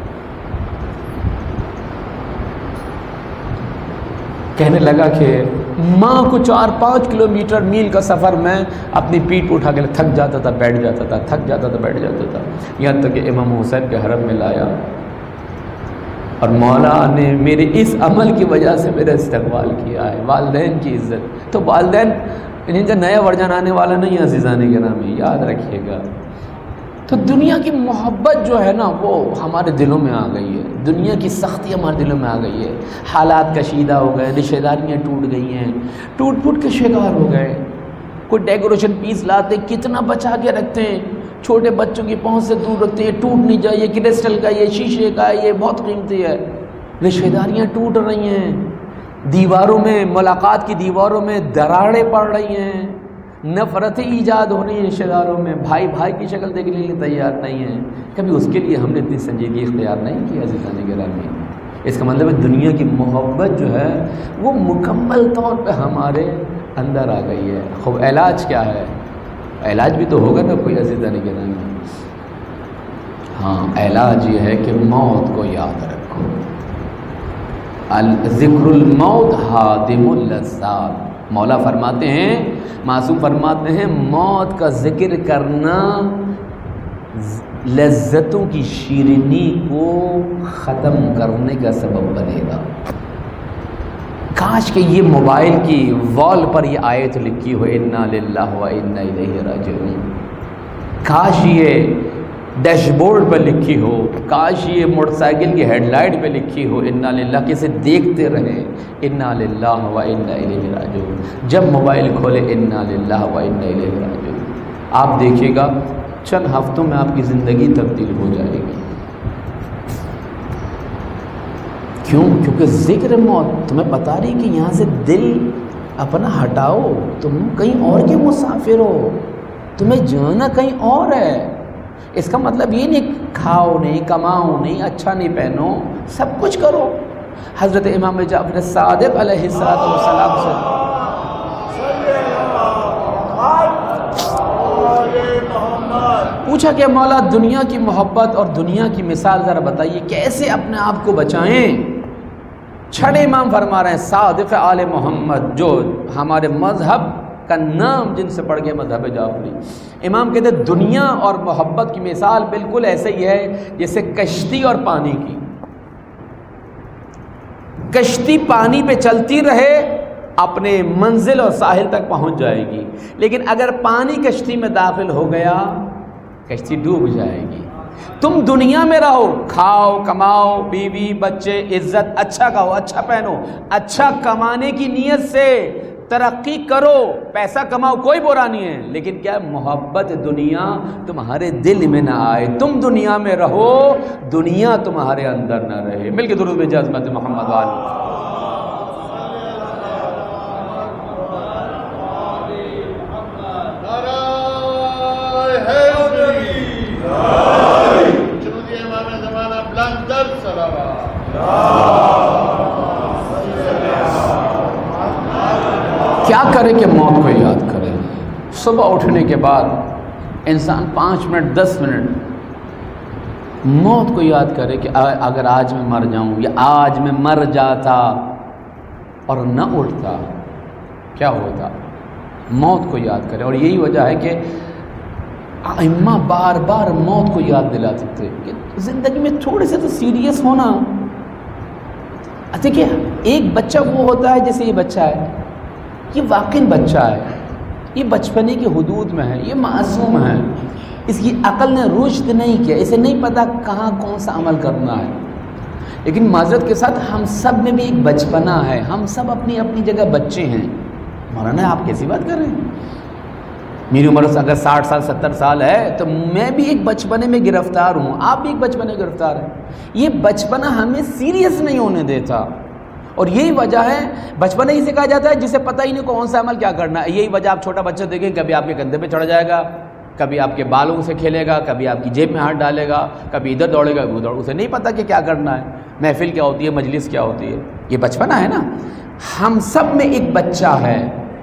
کہنے لگا کہ ماں کو چار پانچ کلو میٹر میل کا سفر میں اپنی پیٹھ پہ اٹھا کے تھک جاتا تھا، بیٹھ جاتا تھا، تھک جاتا تھا، بیٹھ جاتا تھا، یہاں تک کہ امام حسین کے حرم میں لایا، اور مولا نے میرے اس عمل کی وجہ سے میرا استقبال کیا ہے۔ والدین کی عزت، تو والدین ان کا نیا ورژن آنے والا نہیں ہے عزیزان گرامی، یاد رکھیے گا۔ تو دنیا کی محبت جو ہے نا وہ ہمارے دلوں میں آ گئی ہے، دنیا کی سختی ہمارے دلوں میں آ گئی ہے، حالات کشیدہ ہو گئے، رشتہ داریاں ٹوٹ گئی ہیں، ٹوٹ پھوٹ کے شکار ہو گئے۔ کوئی ڈیکوریشن پیس لاتے کتنا بچا کے رکھتے ہیں، چھوٹے بچوں کی پہنچ سے دور رکھتے ہیں، ٹوٹ نہیں جائے، یہ کرسٹل کا، یہ شیشے کا، یہ بہت قیمتی ہے۔ رشتہ داریاں ٹوٹ رہی ہیں، دیواروں میں، ملاقات کی دیواروں میں دراڑیں پڑ رہی ہیں، نفرتیں ایجاد ہو رہی ہیں رشتہ داروں میں، بھائی بھائی کی شکل دیکھنے کے لیے تیار نہیں ہے۔ کبھی اس کے لیے ہم نے اتنی سنجیدگی اختیار نہیں کی عزیزان گرامی۔ اس کا مطلب ہے دنیا کی محبت جو ہے وہ مکمل طور پہ ہمارے اندر آ گئی ہے۔ خوب علاج کیا ہے؟ علاج بھی تو ہوگا نا کوئی عزیزان گرامی۔ ہاں علاج یہ ہے کہ موت کو یاد رکھو، ذکر الموت ہادم اللذات۔ مولا فرماتے ہیں، معصوم فرماتے ہیں، موت کا ذکر کرنا لذتوں کی شیرینی کو ختم کرنے کا سبب بنے گا۔ کاش کہ یہ موبائل کی وال پر یہ آیت لکھی ہو، انا للہ و انا الیہ راجعون۔ کاش یہ ڈیش بورڈ پہ لکھی ہو، کاش یہ موٹر سائیکل کی ہیڈ لائٹ پہ لکھی ہو، انا للہ، کسے دیکھتے رہیں انا للہ و انا الیہ راجعون۔ جب موبائل کھولے انا للہ و انا الیہ راجعون، آپ دیکھیے گا چند ہفتوں میں آپ کی زندگی تبدیل ہو جائے گی۔ کیوں؟ کیونکہ ذکر موت تمہیں بتا رہی کہ یہاں سے دل اپنا ہٹاؤ، تم کہیں اور کے مسافر ہو، تمہیں جانا کہیں اور ہے۔ اس کا مطلب یہ نہیں کھاؤ نہیں، کماؤ نہیں، اچھا نہیں پہنو، سب کچھ کرو۔ حضرت امام جعفر صادق علیہ السلام سے پوچھا کہ مولا دنیا کی محبت اور دنیا کی مثال ذرا بتائیے، کیسے اپنے آپ کو بچائیں؟ چھڑے امام فرما رہے ہیں صادق آل محمد، جو ہمارے مذہب کا نام جن سے پڑھ گئے مذہب جعفری۔ امام کہتے ہیں دنیا اور محبت کی مثال بالکل ایسے ہی ہے جیسے کشتی اور پانی کی۔ کشتی پانی پہ چلتی رہے اپنے منزل اور ساحل تک پہنچ جائے گی، لیکن اگر پانی کشتی میں داخل ہو گیا کشتی ڈوب جائے گی۔ تم دنیا میں رہو، کھاؤ کماؤ، بیوی بچے، عزت، اچھا کھاؤ اچھا پہنو، اچھا کمانے کی نیت سے ترقی کرو، پیسہ کماؤ، کوئی برا نہیں ہے، لیکن کیا محبت دنیا تمہارے دل میں نہ آئے۔ تم دنیا میں رہو، دنیا تمہارے اندر نہ رہے۔ مل کے درود بھیجیں عظمت محمد علی۔ کیا کرے کہ موت کو یاد کرے۔ صبح اٹھنے کے بعد انسان پانچ منٹ دس منٹ موت کو یاد کرے کہ اگر آج میں مر جاؤں یا آج میں مر جاتا اور نہ اٹھتا کیا ہوتا؟ موت کو یاد کرے. اور یہی وجہ ہے کہ ائمہ بار بار موت کو یاد دلاتے تھے کہ زندگی میں تھوڑے سے تو سیریس ہونا. دیکھیے ایک بچہ وہ ہوتا ہے جیسے یہ بچہ ہے، یہ واقعی بچہ ہے، یہ بچپنے کی حدود میں ہے، یہ معصوم ہے، اس کی عقل نے رشد نہیں کیا، اسے نہیں پتہ کہاں کون سا عمل کرنا ہے. لیکن معذرت کے ساتھ ہم سب میں بھی ایک بچپنا ہے، ہم سب اپنی اپنی جگہ بچے ہیں. مولانا آپ کیسی بات کر رہے ہیں؟ میری عمر اگر ساٹھ سال ستر سال ہے تو میں بھی ایک بچپنے میں گرفتار ہوں، آپ بھی ایک بچپنے میں گرفتار ہیں. یہ بچپنا ہمیں سیریس نہیں ہونے دیتا، اور یہی وجہ ہے بچپنا ہی سے کہا جاتا ہے جسے پتہ ہی نہیں کون سا عمل کیا کرنا ہے. یہی وجہ آپ چھوٹا بچہ دیکھیں، کبھی آپ کے کندھے پہ چڑھ جائے گا، کبھی آپ کے بالوں سے کھیلے گا، کبھی آپ کی جیب میں ہاتھ ڈالے گا، کبھی ادھر دوڑے گا کبھی ادھر. اسے نہیں پتہ کہ کیا کرنا ہے، محفل کیا ہوتی ہے، مجلس کیا ہوتی ہے. یہ بچپنا ہے نا. ہم سب میں ایک بچہ ہے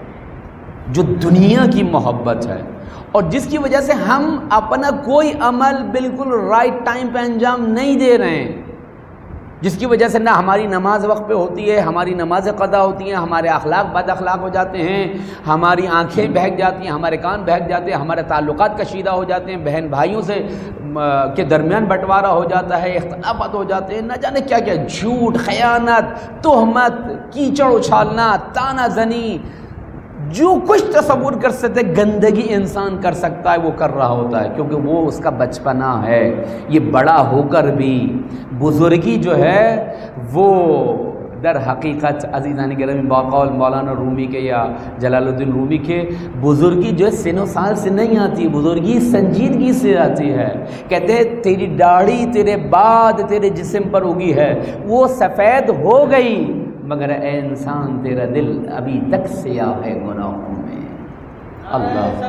جو دنیا کی محبت ہے، اور جس کی وجہ سے ہم اپنا کوئی عمل بالکل رائٹ ٹائم پہ انجام نہیں دے رہے ہیں، جس کی وجہ سے نہ ہماری نماز وقت پہ ہوتی ہے، ہماری نمازیں قضا ہوتی ہیں، ہمارے اخلاق بد اخلاق ہو جاتے ہیں، ہماری آنکھیں بہک جاتی ہیں، ہمارے کان بہک جاتے ہیں، ہمارے تعلقات کشیدہ ہو جاتے ہیں، بہن بھائیوں سے کے درمیان بٹوارا ہو جاتا ہے، اختلافات ہو جاتے ہیں، نہ جانے کیا کیا، جھوٹ، خیانت، تہمت، کیچڑ اچھالنا، تانا زنی، جو کچھ تصور کر سکتے گندگی انسان کر سکتا ہے وہ کر رہا ہوتا ہے، کیونکہ وہ اس کا بچپنا ہے. یہ بڑا ہو کر بھی بزرگی جو ہے وہ در حقیقت عزیزان گرامی باقول مولانا رومی کے یا جلال الدین رومی کے، بزرگی جو ہے سن و سال سے نہیں آتی، بزرگی سنجیدگی سے آتی ہے. کہتے ہیں تیری داڑھی تیرے بعد تیرے جسم پر اگی ہے، وہ سفید ہو گئی مگر اے انسان تیرا دل ابھی تک سیاہ ہے گناہوں میں. اللہ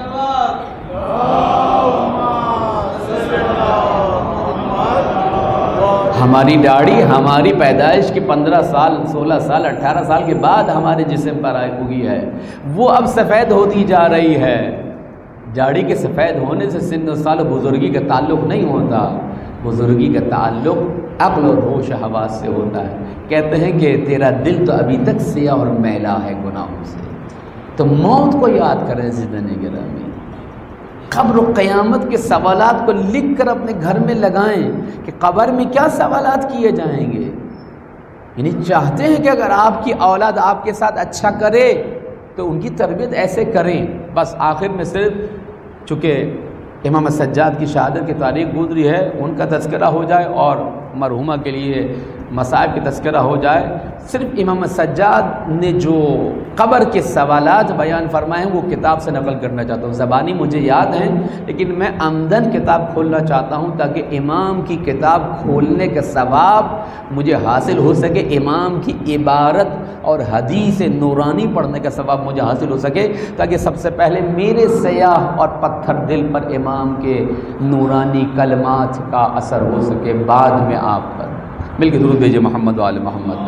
ہماری داڑھی ہماری پیدائش کے پندرہ سال سولہ سال اٹھارہ سال کے بعد ہمارے جسم پر آئی ہوئی ہے، وہ اب سفید ہوتی جا رہی ہے. داڑھی کے سفید ہونے سے سن و سال بزرگی کا تعلق نہیں ہوتا، بزرگی کا تعلق عقل اور ہوش حواس سے ہوتا ہے. کہتے ہیں کہ تیرا دل تو ابھی تک سیاہ اور میلا ہے گناہوں سے. تو موت کو یاد کریں زندگی گرامی، قبر و قیامت کے سوالات کو لکھ کر اپنے گھر میں لگائیں کہ قبر میں کیا سوالات کیے جائیں گے. یعنی چاہتے ہیں کہ اگر آپ کی اولاد آپ کے ساتھ اچھا کرے تو ان کی تربیت ایسے کریں. بس آخر میں صرف چونکہ امام سجاد کی شہادت کی تاریخ گزری ہے، ان کا تذکرہ ہو جائے اور مرحومہ کے لیے مصائب کی تذکرہ ہو جائے. صرف امام سجاد نے جو قبر کے سوالات بیان فرمائے ہیں وہ کتاب سے نقل کرنا چاہتا ہوں. زبانی مجھے یاد ہیں لیکن میں عمدن کتاب کھولنا چاہتا ہوں تاکہ امام کی کتاب کھولنے کا ثواب مجھے حاصل ہو سکے، امام کی عبارت اور حدیث نورانی پڑھنے کا ثواب مجھے حاصل ہو سکے، تاکہ سب سے پہلے میرے سیاہ اور پتھر دل پر امام کے نورانی کلمات کا اثر ہو سکے، بعد میں آپ پر. مل کے درود بھیجے محمد و آل محمد.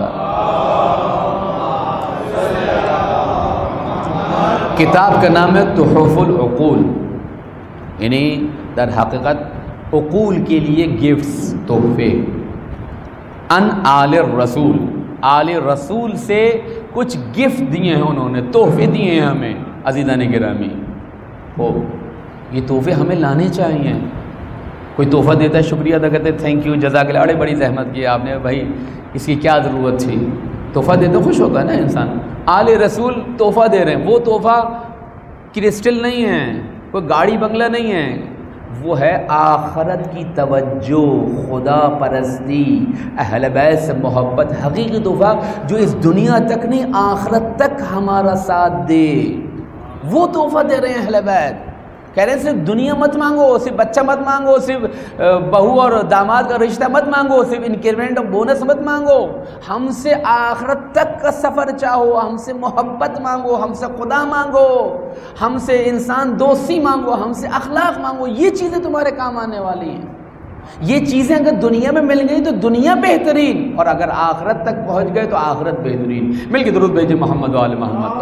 کتاب کا نام ہے تحف العقول، یعنی در حقیقت عقول کے لیے گفٹس، تحفے. ان آل الرسول، آل رسول سے کچھ گفٹ دیے ہیں انہوں نے، تحفے دیے ہیں ہمیں عزیزان گرامی. وہ یہ تحفے ہمیں لانے چاہیے. کوئی تحفہ دیتا ہے شکریہ ادا کرتے ہیں، تھینک یو جزاک اللہ، اڑے بڑی زحمت کی آپ نے بھائی، اس کی کیا ضرورت تھی. تحفہ دیتے خوش ہوتا ہے نا انسان. آل رسول تحفہ دے رہے ہیں، وہ تحفہ کرسٹل نہیں ہے، کوئی گاڑی بنگلہ نہیں ہے، وہ ہے آخرت کی توجہ، خدا پرستی، اہل بیت سے محبت. حقیقی تحفہ جو اس دنیا تک نہیں آخرت تک ہمارا ساتھ دے، وہ تحفہ دے رہے ہیں اہل بیت. کہہ رہے ہیں صرف دنیا مت مانگو، صرف بچہ مت مانگو، صرف بہو اور داماد کا رشتہ مت مانگو، صرف انکریمنٹ اور بونس مت مانگو، ہم سے آخرت تک کا سفر چاہو، ہم سے محبت مانگو، ہم سے خدا مانگو، ہم سے انسان دوستی مانگو، ہم سے اخلاق مانگو. یہ چیزیں تمہارے کام آنے والی ہیں. یہ چیزیں اگر دنیا میں مل گئی تو دنیا بہترین، اور اگر آخرت تک پہنچ گئے تو آخرت بہترین. مل کے درود بھیجے محمد و آل محمد.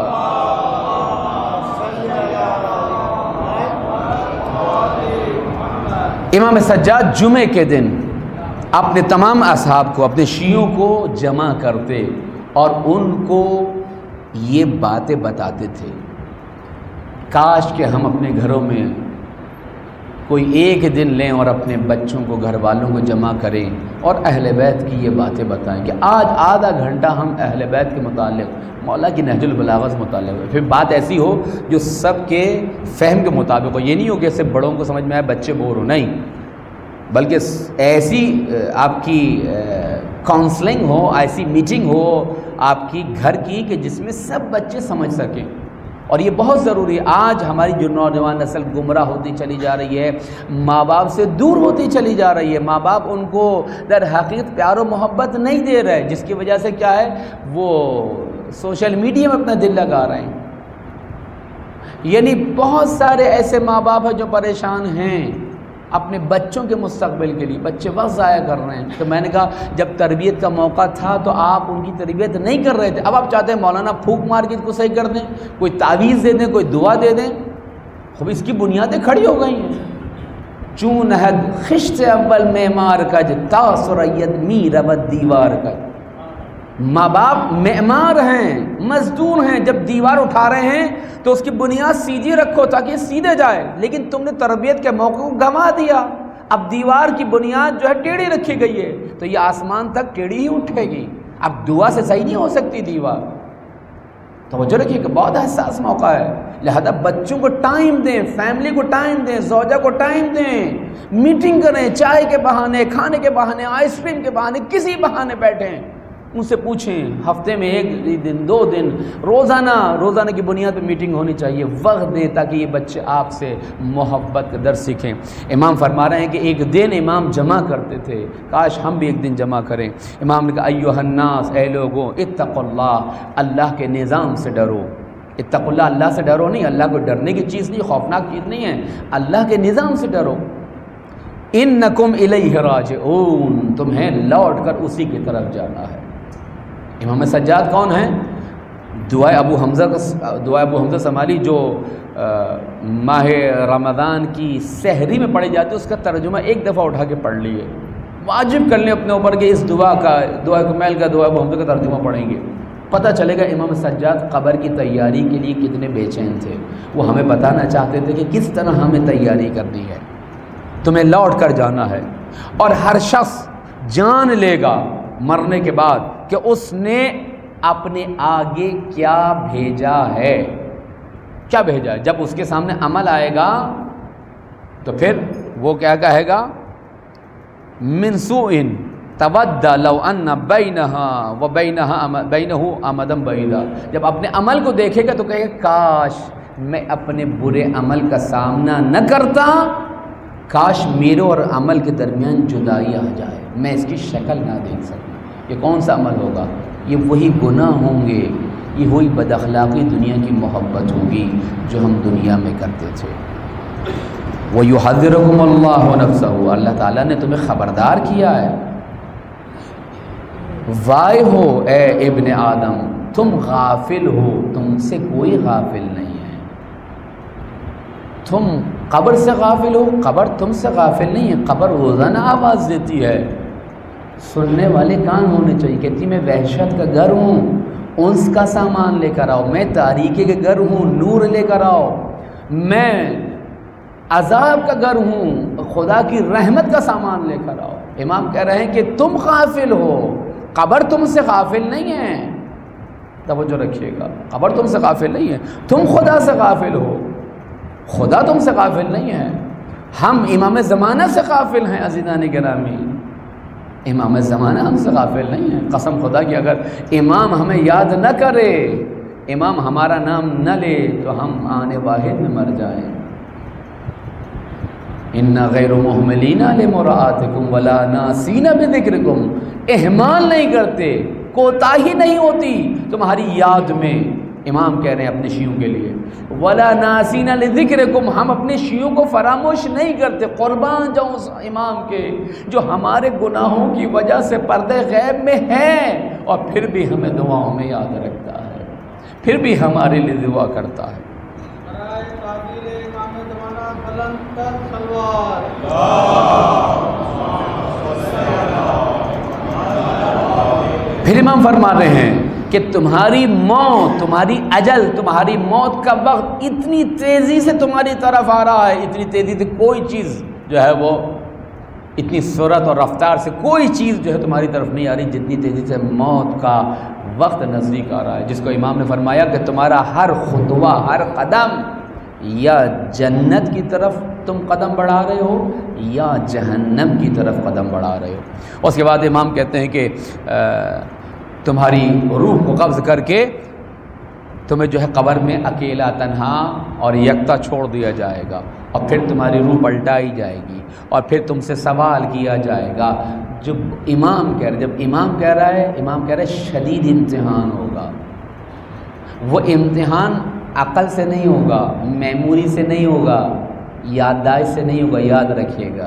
امام سجاد جمعے کے دن اپنے تمام اصحاب کو، اپنے شیعوں کو جمع کرتے اور ان کو یہ باتیں بتاتے تھے. کاش کہ ہم اپنے گھروں میں کوئی ایک دن لیں اور اپنے بچوں کو، گھر والوں کو جمع کریں اور اہل بیت کی یہ باتیں بتائیں کہ آج آدھا گھنٹہ ہم اہل بیت کے متعلق، مولا کی نہج البلاغہ سے متعلق ہو. پھر بات ایسی ہو جو سب کے فہم کے مطابق ہو. یہ نہیں ہو کہ صرف بڑوں کو سمجھ میں آئے بچے بور ہو، نہیں، بلکہ ایسی آپ کی کاؤنسلنگ ہو، ایسی میٹنگ ہو آپ کی گھر کی کہ جس میں سب بچے سمجھ سکیں. اور یہ بہت ضروری ہے. آج ہماری جو نوجوان نسل گمراہ ہوتی چلی جا رہی ہے، ماں باپ سے دور ہوتی چلی جا رہی ہے، ماں باپ ان کو در حقیقت پیار و محبت نہیں دے رہے، جس کی وجہ سے کیا ہے، وہ سوشل میڈیا میں اپنا دل لگا رہے ہیں. یعنی بہت سارے ایسے ماں باپ ہیں جو پریشان ہیں اپنے بچوں کے مستقبل کے لیے، بچے وقت ضائع کر رہے ہیں. تو میں نے کہا جب تربیت کا موقع تھا تو آپ ان کی تربیت نہیں کر رہے تھے، اب آپ چاہتے ہیں مولانا پھونک مار کے اس کو صحیح کر دیں، کوئی تعویذ دے دیں، کوئی دعا دے دیں. خوب اس کی بنیادیں کھڑی ہو گئی ہیں. چون حد خشت اول معمار کج تا سریت می ربت دیوار کج. ماں باپ معمار ہیں، مزدور ہیں. جب دیوار اٹھا رہے ہیں تو اس کی بنیاد سیدھی رکھو تاکہ سیدھے جائے، لیکن تم نے تربیت کے موقع کو گنوا دیا. اب دیوار کی بنیاد جو ہے ٹیڑھی رکھی گئی ہے تو یہ آسمان تک ٹیڑھی ہی اٹھے گی. اب دعا سے صحیح نہیں ہو سکتی دیوار. توجہ رکھیے کہ بہت حساس موقع ہے. لہذا بچوں کو ٹائم دیں، فیملی کو ٹائم دیں، زوجہ کو ٹائم دیں، میٹنگ کریں، چائے کے بہانے، کھانے کے بہانے، آئس کریم کے بہانے، کسی بہانے بیٹھیں، ان سے پوچھیں. ہفتے میں ایک دن، دو دن، روزانہ روزانہ کی بنیاد پہ میٹنگ ہونی چاہیے. وقت دیں تاکہ یہ بچے آپ سے محبت کا درس سیکھیں. امام فرما رہے ہیں کہ ایک دن امام جمع کرتے تھے، کاش ہم بھی ایک دن جمع کریں. امام نے کہا ایھا الناس، اے لوگوں، اتقوا اللہ، اللہ کے نظام سے ڈرو. اتقوا اللہ، اللہ سے ڈرو نہیں، اللہ کو ڈرنے کی چیز نہیں، خوفناک چیز نہیں ہے، اللہ کے نظام سے ڈرو. انکم الیہ راجعون، تمہیں لوٹ کر اسی کی طرف جانا ہے. امام سجاد کون ہیں؟ دعائے ابو حمزہ کا، دعائے ابو حمزہ سمالی جو ماہ رمضان کی سحری میں پڑھی جاتی ہے، اس کا ترجمہ ایک دفعہ اٹھا کے پڑھ لیے. واجب کر لیں اپنے اوپر کہ اس دعا کا، دعا کمیل کا، دعائے ابو حمزہ کا ترجمہ پڑھیں گے. پتہ چلے گا امام سجاد قبر کی تیاری کے لیے کتنے بے چین تھے. وہ ہمیں بتانا چاہتے تھے کہ کس طرح ہمیں تیاری کرنی ہے. تمہیں لوٹ کر جانا ہے. اور ہر شخص جان لے گا مرنے کے بعد کہ اس نے اپنے آگے کیا بھیجا ہے، کیا بھیجا ہے. جب اس کے سامنے عمل آئے گا تو پھر وہ کیا کہے گا، من سوء تود لو ان بینہا و بینہا بینہ امدا بعیدا. جب اپنے عمل کو دیکھے گا تو کہے گا کاش میں اپنے برے عمل کا سامنا نہ کرتا، کاش میرے اور عمل کے درمیان جدائی آ جائے، میں اس کی شکل نہ دیکھ سکوں. یہ کون سا عمل ہوگا؟ یہ وہی گناہ ہوں گے، یہ وہی بد اخلاقی، دنیا کی محبت ہوگی جو ہم دنیا میں کرتے تھے. وَيُحَذِّرُكُمُ اللَّهُ نَفْسَهُ، اللہ تعالیٰ نے تمہیں خبردار کیا ہے. وائے ہو اے ابن آدم، تم غافل ہو، تم سے کوئی غافل نہیں ہے. تم قبر سے غافل ہو، قبر تم سے غافل نہیں ہے. قبر روزانہ آواز دیتی ہے، سننے والے کان ہونے چاہیے. کہتی میں وحشت کا گھر ہوں، انس کا سامان لے کر آؤ. میں تاریکی کے گھر ہوں، نور لے کر آؤ. میں عذاب کا گھر ہوں، خدا کی رحمت کا سامان لے کر آؤ. امام کہہ رہے ہیں کہ تم غافل ہو، قبر تم سے غافل نہیں ہے. توجہ رکھیے گا، قبر تم سے غافل نہیں ہے. تم خدا سے غافل ہو، خدا تم سے غافل نہیں ہے. ہم امام زمانہ سے غافل ہیں عزیزان گرامی. امام زمانہ ہم سے غافل نہیں ہے. قسم خدا کی اگر امام ہمیں یاد نہ کرے، امام ہمارا نام نہ لے تو ہم آنے واحد میں مر جائیں. اِنَّا غَيْرُ مُحْمِلِينَ لِمُرَآتِكُمْ وَلَا نَاسِينَ بِذِكْرِكُمْ، اہمال نہیں کرتے، کوتاہی نہیں ہوتی تمہاری یاد میں. امام کہہ رہے ہیں اپنے شیعوں کے لیے وَلَا نَاسِينَ لِذِكْرِكُمْ، ہم اپنے شیعوں کو فراموش نہیں کرتے. قربان جاؤں اس امام کے جو ہمارے گناہوں کی وجہ سے پردے غیب میں ہے اور پھر بھی ہمیں دعاؤں میں یاد رکھتا ہے، پھر بھی ہمارے لیے دعا کرتا ہے. پھر امام فرما رہے ہیں کہ تمہاری موت، تمہاری اجل، تمہاری موت کا وقت اتنی تیزی سے تمہاری طرف آ رہا ہے، اتنی تیزی سے کوئی چیز جو ہے وہ اتنی سرعت اور رفتار سے کوئی چیز جو ہے تمہاری طرف نہیں آ رہی جتنی تیزی سے موت کا وقت نزدیک آ رہا ہے، جس کو امام نے فرمایا کہ تمہارا ہر خطوہ، ہر قدم یا جنت کی طرف تم قدم بڑھا رہے ہو یا جہنم کی طرف قدم بڑھا رہے ہو۔ اس کے بعد امام کہتے ہیں کہ تمہاری روح کو قبض کر کے تمہیں جو ہے قبر میں اکیلا، تنہا اور یکتا چھوڑ دیا جائے گا، اور پھر تمہاری روح پلٹائی جائے گی، اور پھر تم سے سوال کیا جائے گا۔ جب امام کہہ رہے جب امام کہہ رہا ہے امام کہہ رہا ہے شدید امتحان ہوگا۔ وہ امتحان عقل سے نہیں ہوگا، میموری سے نہیں ہوگا، یادداشت سے نہیں ہوگا، یاد رکھیے گا۔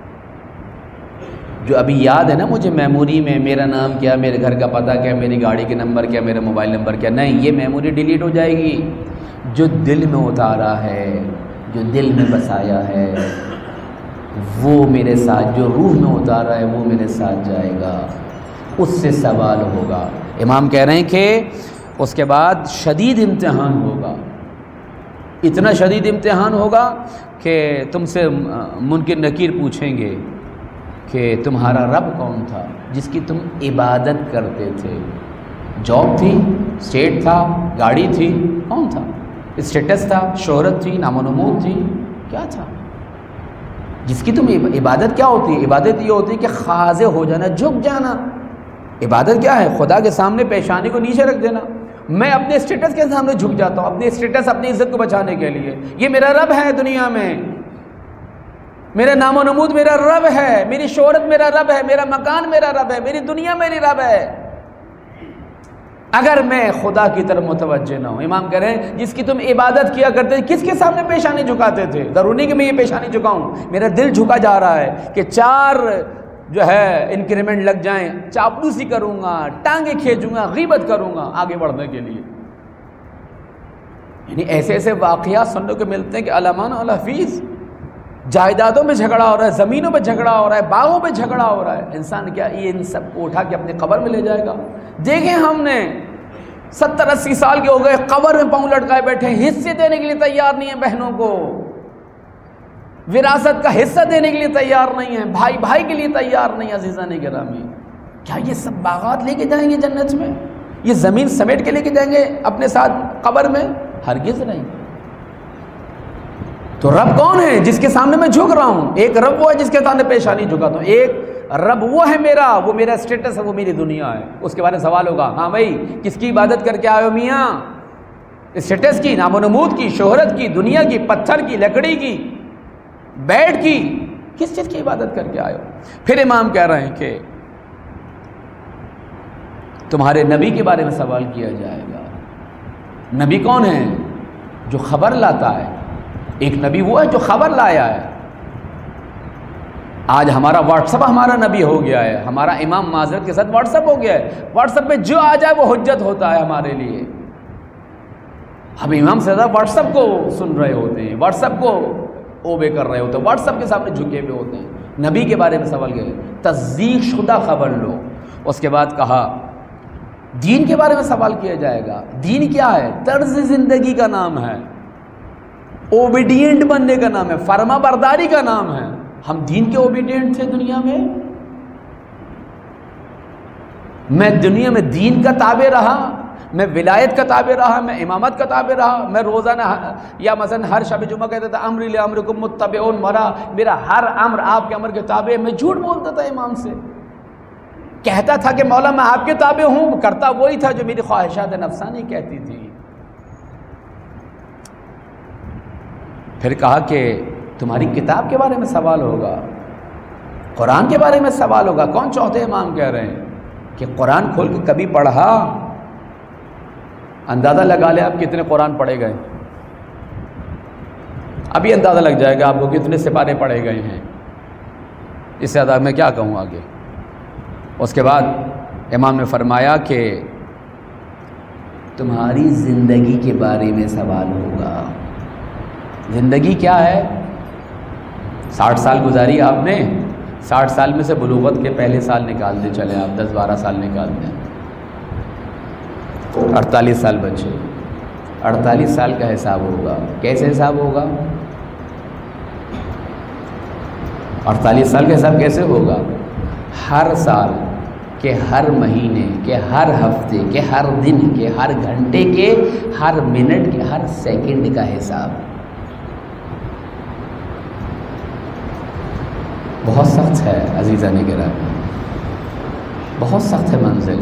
جو ابھی یاد ہے نا مجھے میموری میں، میرا نام کیا، میرے گھر کا پتہ کیا، میری گاڑی کے نمبر کیا، میرا موبائل نمبر کیا، نہیں، یہ میموری ڈیلیٹ ہو جائے گی۔ جو دل میں اتارا ہے، جو دل میں بسایا ہے، وہ میرے ساتھ، جو روح میں اتارا ہے وہ میرے ساتھ جائے گا، اس سے سوال ہوگا۔ امام کہہ رہے ہیں کہ اس کے بعد شدید امتحان ہوگا، اتنا شدید امتحان ہوگا کہ تم سے منکر نکیر پوچھیں گے کہ تمہارا رب کون تھا جس کی تم عبادت کرتے تھے؟ جاب تھی، اسٹیٹ تھا، گاڑی تھی، کون تھا؟ اسٹیٹس تھا، شہرت تھی، نام و نمود تھی، کیا تھا جس کی تم عبادت؟ کیا ہوتی ہے عبادت؟ یہ ہوتی ہے کہ خاضع ہو جانا، جھک جانا۔ عبادت کیا ہے؟ خدا کے سامنے پیشانی کو نیچے رکھ دینا۔ میں اپنے اسٹیٹس کے سامنے جھک جاتا ہوں، اپنے اسٹیٹس، اپنی عزت کو بچانے کے لیے۔ یہ میرا رب ہے دنیا میں، میرا نام و نمود میرا رب ہے، میری شہرت میرا رب ہے، میرا مکان میرا رب ہے، میری دنیا میری رب ہے۔ اگر میں خدا کی طرف متوجہ نہ ہوں، امام کہہ رہے ہیں جس کی تم عبادت کیا کرتے تھے، کس کے سامنے پیشانی جھکاتے تھے؟ ضروری کہ میں یہ پیشانی جھکاؤں، میرا دل جھکا جا رہا ہے کہ چار جو ہے انکریمنٹ لگ جائیں، چاپلوسی کروں گا، ٹانگیں کھینچوں گا، غیبت کروں گا آگے بڑھنے کے لیے۔ یعنی ایسے ایسے واقعات سننے کو ملتے ہیں کہ علامان الحفیظ، جائیدادوں میں جھگڑا ہو رہا ہے، زمینوں پہ جھگڑا ہو رہا ہے، باغوں پہ جھگڑا ہو رہا ہے۔ انسان کیا یہ ان سب کو اٹھا کے اپنی قبر میں لے جائے گا؟ دیکھیں ہم نے ستر اسی سال کے ہو گئے، قبر میں پاؤں لٹکائے بیٹھے، حصے دینے کے لیے تیار نہیں ہیں بہنوں کو، وراثت کا حصہ دینے کے لیے تیار نہیں ہیں، بھائی بھائی کے لیے تیار نہیں۔ عزیزان گرامی، کیا یہ سب باغات لے کے جائیں گے جنت میں؟ یہ زمین سمیٹ کے لے کے جائیں گے اپنے ساتھ قبر میں؟ ہرگز نہیں۔ تو رب کون ہے جس کے سامنے میں جھک رہا ہوں؟ ایک رب وہ ہے جس کے سامنے پیشانی جھکاتا ہوں، ایک رب وہ ہے میرا، وہ میرا اسٹیٹس ہے، وہ میری دنیا ہے۔ اس کے بارے میں سوال ہوگا، ہاں بھائی کس کی عبادت کر کے آئے ہو میاں؟ اسٹیٹس کی، نام و نمود کی، شہرت کی، دنیا کی، پتھر کی، لکڑی کی، بیڈ کی، کس چیز کی عبادت کر کے آئے ہو؟ پھر امام کہہ رہے ہیں کہ تمہارے نبی کے بارے میں سوال کیا جائے گا۔ نبی کون ہے؟ جو خبر لاتا ہے۔ ایک نبی وہ ہے جو خبر لایا ہے۔ آج ہمارا واٹس ایپ ہمارا نبی ہو گیا ہے، ہمارا امام معذرت کے ساتھ واٹس ایپ ہو گیا ہے۔ واٹس ایپ پہ جو آ جائے وہ حجت ہوتا ہے ہمارے لیے۔ ہم امام سے زیادہ واٹس ایپ کو سن رہے ہوتے ہیں، واٹس ایپ کو اوبے کر رہے ہوتے ہیں، واٹس ایپ کے سامنے جھکے ہوئے ہوتے ہیں۔ نبی کے بارے میں سوال کیا؟ تصدیق شدہ خبر لو۔ اس کے بعد کہا دین کے بارے میں سوال کیا جائے گا۔ دین کیا ہے؟ طرز زندگی کا نام ہے، اوبیڈینٹ بننے کا نام ہے، فرما برداری کا نام ہے۔ ہم دین کے اوبیڈینٹ تھے دنیا میں؟ میں دنیا میں دین کا تابع رہا، میں ولایت کا تابع رہا، میں امامت کا تابع رہا، میں روزانہ یا مثلا ہر شب جمعہ کہتا تھا امری لامرکم متبعون، مرا میرا ہر امر آپ کے امر کے تابع۔ میں جھوٹ بولتا تھا امام سے، کہتا تھا کہ مولا میں آپ کے تابع ہوں، کرتا وہی تھا جو میری خواہشات نفسانی کہتی تھی۔ پھر کہا کہ تمہاری کتاب کے بارے میں سوال ہوگا، قرآن کے بارے میں سوال ہوگا۔ کون چوتھے امام کہہ رہے ہیں کہ قرآن کھول کے کبھی پڑھا؟ اندازہ لگا لیں آپ کتنے قرآن پڑھے گئے، ابھی اندازہ لگ جائے گا آپ کو کتنے سپارے پڑھے گئے ہیں۔ اس سے زیادہ میں کیا کہوں آگے۔ اس کے بعد امام نے فرمایا کہ تمہاری زندگی کے بارے میں سوال ہوگا۔ زندگی کیا ہے؟ ساٹھ سال گزاری آپ نے، ساٹھ سال میں سے بلوغت کے پہلے سال نکال دیں، چلے آپ دس بارہ سال نکال دیں، اڑتالیس سال بچے، اڑتالیس سال کا حساب ہوگا، کیسے حساب ہوگا؟ اڑتالیس سال کا حساب کیسے ہوگا؟ ہر سال کے، ہر مہینے کے، ہر ہفتے کے، ہر دن کے، ہر گھنٹے کے، ہر منٹ کے، ہر سیکنڈ کا حساب۔ بہت سخت ہے عزیزان گرامی، بہت سخت ہے منزل۔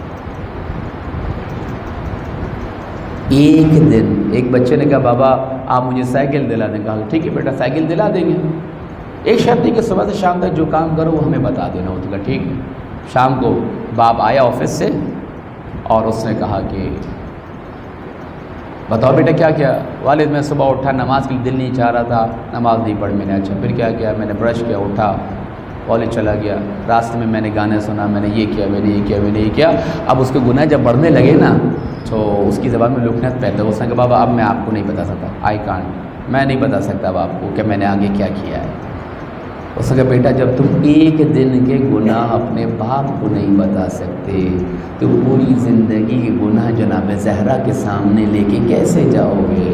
ایک دن ایک بچے نے کہا بابا آپ مجھے سائیکل دلا دیں، کہا ٹھیک ہے بیٹا سائیکل دلا دیں گے، ایک شرط ہے کہ صبح سے شام تک جو کام کرو وہ ہمیں بتا دینا ہوتا ہے۔ ٹھیک ہے۔ شام کو باپ آیا آفس سے اور اس نے کہا کہ بتاؤ بیٹا کیا کیا؟ والد میں صبح اٹھا، نماز کے لیے دل نہیں چاہ رہا تھا، نماز نہیں پڑھ میں نے۔ اچھا پھر کیا کیا؟ میں نے برش کیا، اٹھا، کالج چلا گیا، راستے میں میں نے گانے سنا، میں نے یہ کیا، میں نے یہ کیا، میں نے یہ کیا۔ اب اس کے گناہ جب بڑھنے لگے نا تو اس کی زبان میں لکنت پیدا ہو۔ اس نے کہا بابا اب میں آپ کو نہیں بتا سکتا، آئی کانٹ، میں نہیں بتا سکتا اب آپ کو کہ میں نے آگے کیا کیا ہے۔ اس نے کہا بیٹا جب تم ایک دن کے گناہ اپنے باپ کو نہیں بتا سکتے تو پوری زندگی کے گناہ جناب زہرا کے سامنے لے کے کیسے جاؤ گے؟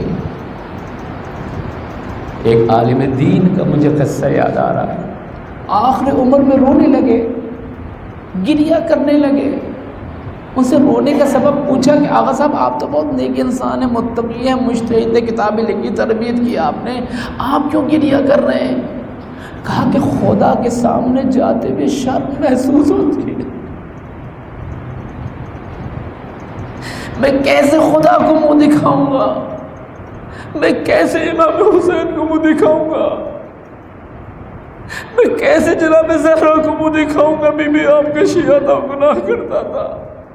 ایک عالم دین کا مجھے قصہ یاد آ رہا ہے، آخر عمر میں رونے لگے، گریہ کرنے لگے۔ ان سے رونے کا سبب پوچھا کہ آغا صاحب آپ تو بہت نیک انسان ہیں، متقی ہیں، مجتہد ہیں، کتابیں لکھی، تربیت کی آپ نے، آپ کیوں گریہ کر رہے ہیں؟ کہا کہ خدا کے سامنے جاتے ہوئے شرم محسوس ہوتی ہے، میں کیسے خدا کو منہ دکھاؤں گا، میں کیسے امام حسین کو منہ دکھاؤں گا، میں کیسے جناب زہرا کو منہ دکھاؤں گا، بی بی آپ کا شیعہ تھا، گناہ کرتا تھا۔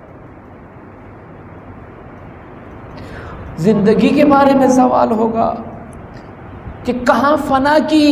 زندگی کے بارے میں سوال ہوگا کہ کہاں فنا کی،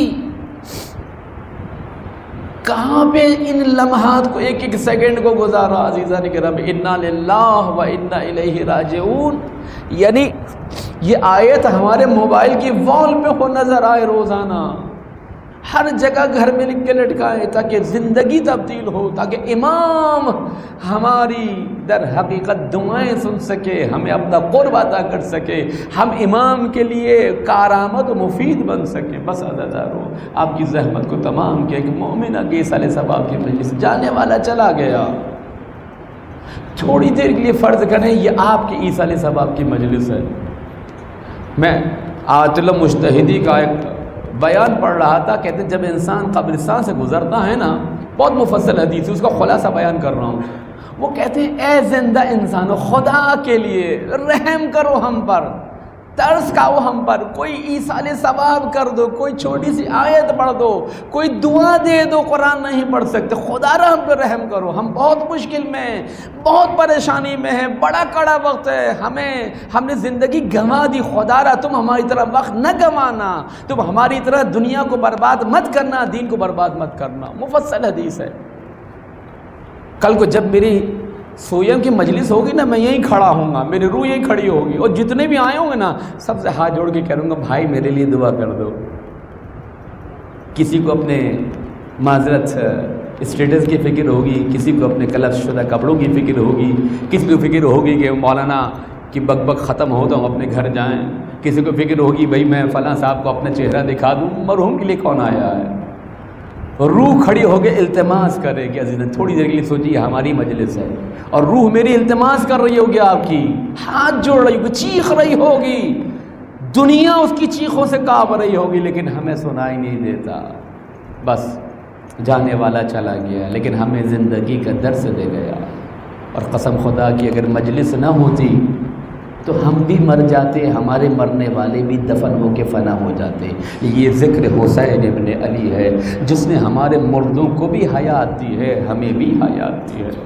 کہاں پہ ان لمحات کو ایک ایک سیکنڈ کو گزارا۔ عزیزان کرام انا للہ و انا الیہ راجعون، یعنی یہ آیت ہمارے موبائل کی وال پہ ہو نظر آئے روزانہ، ہر جگہ گھر میں لکھ کے لٹکائے تاکہ زندگی تبدیل ہو، تاکہ امام ہماری در حقیقت دعائیں سن سکے، ہمیں اپنا قرب عطا کر سکے، ہم امام کے لیے کارآمد و مفید بن سکیں۔ بس عزیزانو آپ کی زحمت کو تمام کیا کہ مومن آگے سال ثواب کی مجلس جانے والا چلا گیا، تھوڑی دیر کے لیے فرض کریں یہ آپ کی ایصال ثواب کی مجلس ہے۔ میں آیت اللہ مجتہدی کا ایک بیان پڑھ رہا تھا، کہتے ہیں جب انسان قبرستان سے گزرتا ہے نا، بہت مفصل حدیث ہے، اس کا خلاصہ بیان کر رہا ہوں۔ وہ کہتے ہیں اے زندہ انسانو خدا کے لیے رحم کرو ہم پر، ترس کھاؤ ہم پر، کوئی ایصال ثواب کر دو، کوئی چھوٹی سی آیت پڑھ دو، کوئی دعا دے دو، قرآن نہیں پڑھ سکتے، خدا را ہم پر رحم کرو، ہم بہت مشکل میں ہیں، بہت پریشانی میں ہیں، بڑا کڑا وقت ہے، ہمیں ہم نے زندگی گنوا دی، خدا را تم ہماری طرح وقت نہ گنوانا، تم ہماری طرح دنیا کو برباد مت کرنا، دین کو برباد مت کرنا۔ مفصل حدیث ہے۔ کل کو جب میری سویم کی مجلس ہوگی نا، میں یہیں کھڑا ہوں گا، میری روح یہیں کھڑی ہوگی، اور جتنے بھی آئے ہوں گے نا سب سے ہاتھ جوڑ کے کہوں گا بھائی میرے لیے دعا کر دو۔ کسی کو اپنے معذرت اسٹیٹس کی فکر ہوگی، کسی کو اپنے کلف شدہ کپڑوں کی فکر ہوگی، کسی کو فکر ہوگی کہ مولانا کی بک بک ختم ہو تو ہم اپنے گھر جائیں، کسی کو فکر ہوگی بھائی میں فلاں صاحب کو اپنا چہرہ دکھا دوں۔ مرحوم کے لیے کون آیا ہے؟ روح کھڑی ہو کے التماس کرے کہ عزیزاں تھوڑی دیر کے لیے سوچیے ہماری مجلس ہے، اور روح میری التماس کر رہی ہوگی، آپ کی ہاتھ جوڑ رہی ہوگی، چیخ رہی ہوگی، دنیا اس کی چیخوں سے کانپ رہی ہوگی، لیکن ہمیں سنائی نہیں دیتا۔ بس جانے والا چلا گیا، لیکن ہمیں زندگی کا درس دے گیا۔ اور قسم خدا کی اگر مجلس نہ ہوتی تو ہم بھی مر جاتے، ہمارے مرنے والے بھی دفن ہو کے فنا ہو جاتے۔ یہ ذکر حسین ابن علی ہے جس نے ہمارے مردوں کو بھی حیات دی ہے، ہمیں بھی حیات دی ہے۔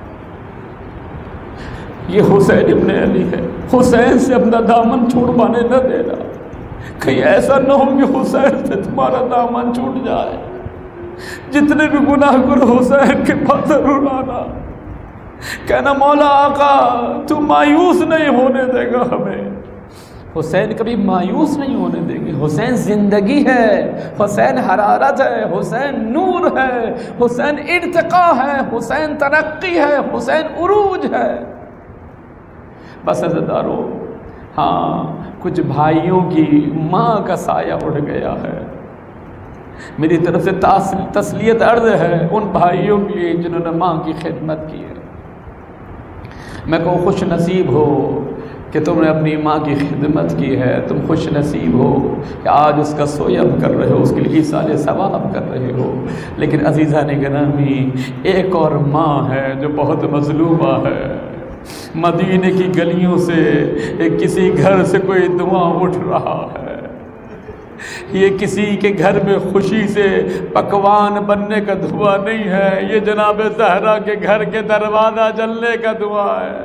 یہ حسین ابن علی ہے، حسین سے اپنا دامن چھوڑوانے نہ دینا، کہیں ایسا نہ ہو کہ حسین سے تمہارا دامن چھوٹ جائے۔ جتنے بھی گناہ کرو حسین کے پاس ضرور آنا، کہنا مولا آقا تو مایوس نہیں ہونے دے گا ہمیں۔ حسین کبھی مایوس نہیں ہونے دیں گے، حسین زندگی ہے، حسین حرارت ہے، حسین نور ہے، حسین ارتقاء ہے، حسین ترقی ہے، حسین عروج ہے۔ بس عزیزدارو، ہاں کچھ بھائیوں کی ماں کا سایہ اڑ گیا ہے۔ میری طرف سے تسلیت عرض ہے ان بھائیوں کی جنہوں نے ماں کی خدمت کی ہے۔ میں کہوں خوش نصیب ہو کہ تم نے اپنی ماں کی خدمت کی ہے، تم خوش نصیب ہو کہ آج اس کا سویم کر رہے ہو، اس کے لیے ایصال ثواب کر رہے ہو۔ لیکن عزیزان گرامی، ایک اور ماں ہے جو بہت مظلومہ ہے۔ مدینے کی گلیوں سے کسی گھر سے کوئی دعا اٹھ رہا ہے، یہ کسی کے گھر میں خوشی سے پکوان بننے کا دعا نہیں ہے، یہ جناب زہرا کے گھر کے دروازہ جلنے کا دعا ہے۔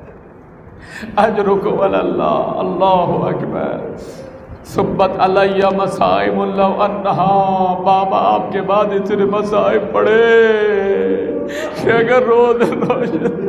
اجرکم علی اللہ، اللہ اکبر۔ صبت علیہ مصائب اللہ انہا، بابا آپ کے بعد اتنے مصائب پڑے کہ اگر روز روشن